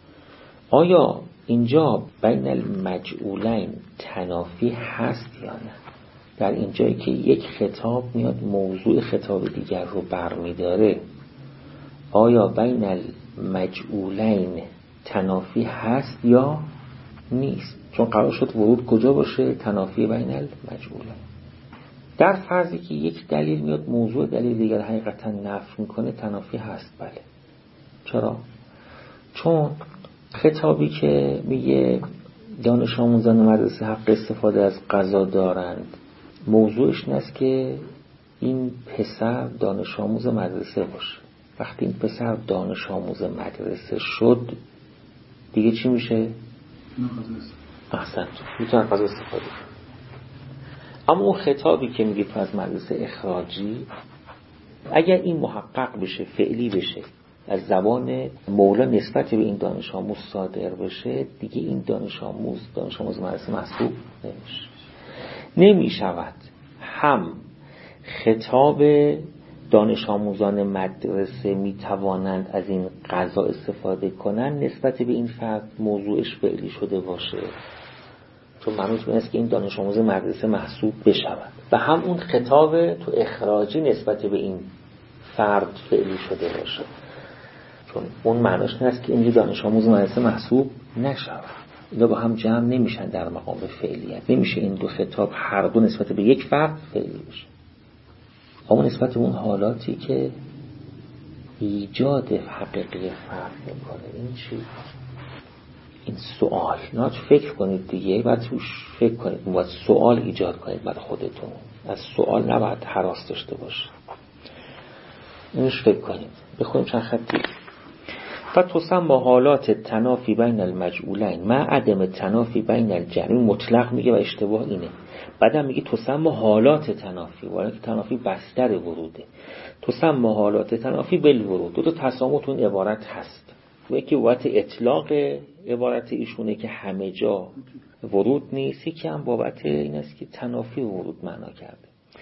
Speaker 1: آیا اینجا بین المجعولین تنافی هست یا نه؟ در اینجایی که یک خطاب میاد موضوع خطاب دیگر رو برمیداره، آیا بین المجعولین تنافی هست یا نیست؟ چون قرار شد ورود کجا باشه؟ تنافی بین المجعولین. در فرضی که یک دلیل میاد موضوع دلیل دیگر حقیقتا نفی میکنه تنافی هست. بله. چرا؟ چون خطابی که میگه دانش آموزان مدرسه حق استفاده از غذا دارند موضوعش این است که این پسر دانش آموز مدرسه باشه. وقتی این پسر دانش آموز مدرسه شد دیگه چی میشه؟ احسنت، میتونه غذا استفاده کنه. اما اون خطابی که میگه تو از مدرسه اخراجی، اگر این محقق بشه، فعلی بشه، از زبان مولا نسبت به این دانش آموز صادر بشه، دیگه این دانش آموز دانش آموز مدرسه محسوب نمیشه. نمیشود هم خطاب دانش آموزان مدرسه میتوانند از این غذا استفاده کنند نسبت به این فرد موضوعش فعلی شده باشه، چون معنیش این است که این دانش آموز مدرسه محسوب بشود، و هم اون خطاب تو اخراجی نسبت به این فرد فعلی شده باشه، چون اون معنیش این است که این دانش آموز مدرسه محسوب نشود. اینا با هم جمع نمیشن در مقام فعلیت. نمیشه این دو خطاب هر دو نسبت به یک فرد فعلی بشه. اما نسبت به اون حالاتی که ایجاد حقیقی فرق میکنه. این چی؟ این سوال. نه فکر کنید دیگه، بعد توش فکر کنید، باید سوال ایجاد کنید برای خودتون. از سوال نباید هراس داشته باشه. اینش فکر کنید. بخونیم چند خطی. فتسمى حالات تنافی بین المجعولین مع عدم تنافی بین الجمعین. مطلق میگه و اشتباه اینه. بعدم میگه تسمى حالات تنافی، ولی که تنافی بستر وروده. تسمى حالات تنافی بالورود. دو تا تسامح تو این عبارت هست. یکی بابت اطلاق عبارت ایشونه که همه جا ورود نیست، یکی هم بابت این است که تنافی ورود معنا کرده.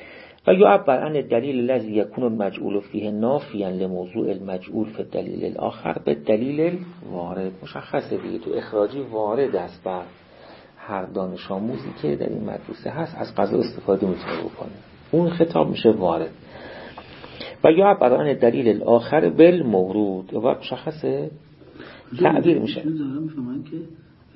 Speaker 1: و یعبر عن الدلیل الذی یکون المجعول فیه نافیا لموضوع المجعول فی الدلیل الاخر به دلیل وارد. مشخصه دیگه تو اخراجی وارد است بر هر دانش آموزی که در این مدرسه هست از قضا استفاده میتونه بکنه، اون خطاب میشه وارد. و یعبر عن الدلیل الاخر بالمورود و مشخصه تعبیر میشه.
Speaker 2: میفهمن که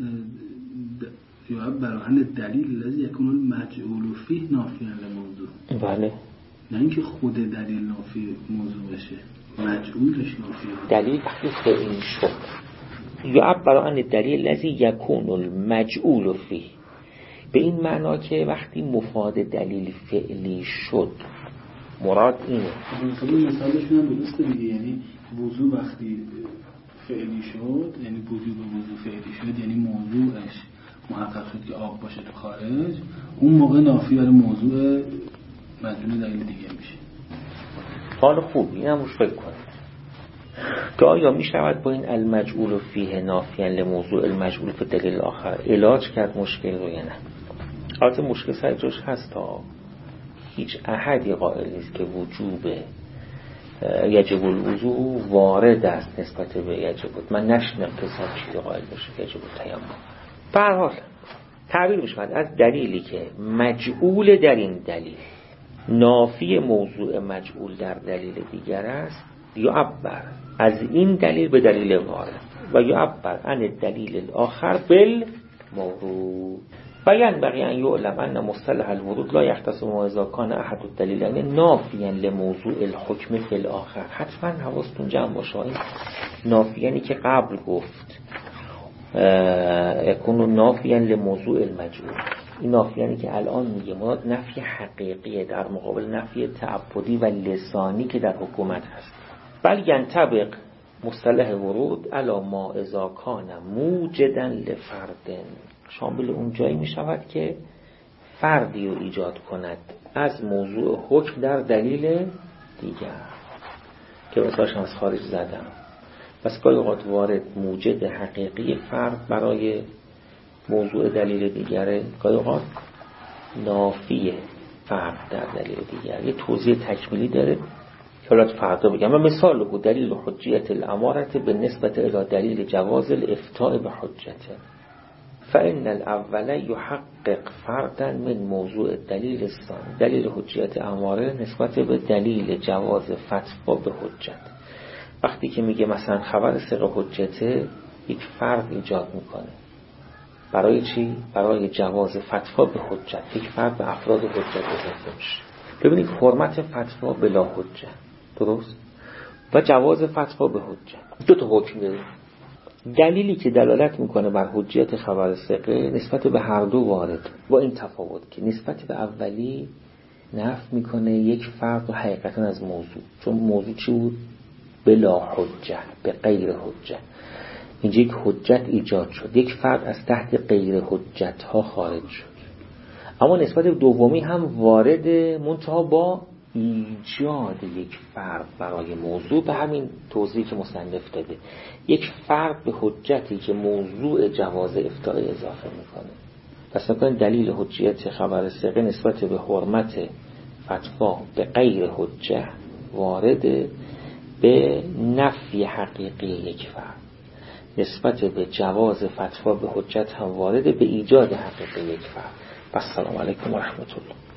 Speaker 2: یعبر عن الدلیل الذی یکون المجعول فیه نافیا لموضوع.
Speaker 1: بله،
Speaker 2: نه اینکه خود دلیل نافی موضوع بشه، مجعولش نافی.
Speaker 1: دلیل وقتی فعلی شد یعبر عن الدلیل الذی یکون المجعول فیه، به این معنا که وقتی مفاد دلیل فعلی شد مراد اینه.
Speaker 2: مثلا مثالشون هم درسته دیگه، یعنی وضوع وقتی فعلی شد، یعنی وضوع به وضوع فعلی شد، یعنی موضوعش محقق شد که آب باشه تو خارج، اون موقع نافی برای موضوع مجعول دلیل دیگه میشه.
Speaker 1: حال خوب این هم روش فکر کنید که آیا می شود با این المجعول فیه نافیا لموضوع المجعول فی دلیل آخر علاج کرد مشکل رو یا نه؟ البته مشکل سر جاش هست تا هیچ احدی قائل نیست که وجوب یجب الوضوء وارد است نسبت به یجب. من نشنم کسی چیزی قائل باشه که یجب التیمم. به هر حال تعبیر میشود از دلیلی که مجعول در این دلیل نافی موضوع مجعول در دلیل دیگر است، یعبر از این دلیل به دلیل وارد و یعبر عن الدلیل الاخر بالمورود. بیان بقی ان یعلم ان مصطلح الورود لا یختص بما اذا کان احد الدلیلین نافیا لموضوع الحکم فی الاخر. حتما حواستون جمع باشه، این نافیانی که قبل گفت یکون نافیا لموضوع المجعول، این نافیانی که الان میگه مراد نفی حقیقیه در مقابل نفی تعبدی و لسانی که در حکومت هست. بل ینطبق مصطلح ورود علی ما اذا کان موجدا لفرد، شامل اون جایی می شود که فردی رو ایجاد کند از موضوع حکم در دلیل دیگر که مثالش از خارج زدم. پس گاهی اوقات وارد موجد حقیقی فرد برای موضوع دلیل دیگره، گاهی اوقات نافی فرد در دلیل دیگر. یه توضیح تکمیلی داره که حالا فردا بگم. و مثال بود دلیل حجیت الامارت به نسبت الى دلیل جواز الافتاء به حجته، فإن الاول يحقق فردا من موضوع دلیل الثانی. دلیل حجیت اماره نسبت به دلیل جواز فتوا به حجت. وقتی که میگه مثلا خبر ثقه حجته، یک فرد ایجاد میکنه برای چی؟ برای جواز فتوا به حجت. یک فرد به افراد حجت اضافه میشه. ببینید حرمت فتوا بلا حجت، درست؟ و جواز فتوا به حجت، دو تا حکم داره. دلیلی که دلالت میکنه بر حجیت خبر ثقه نسبت به هر دو وارد، با این تفاوت که نسبت به اولی نفی میکنه یک فرد و حقیقتا از موضوع، چون موضوع چی بود؟ بلا حجت، به غیر حجت. اینجا یک حجت ایجاد شد، یک فرد از تحت غیر حجت ها خارج شد. اما نسبت به دومی هم وارد، منتها با ایجاد یک فرد برای موضوع، به همین توضیحی که مصنف داده. یک فرد به حجتی که موضوع جواز افتاء اضافه میکنه. پس نکنید دلیل حجیت خبر ثقه نسبت به حرمت فتوا به غیر حجت وارد به نفی حقیقی یک فرد، نسبت به جواز فتوا به حجت هم وارد به ایجاد حقیقی یک فرد. و السلام علیکم و رحمت الله.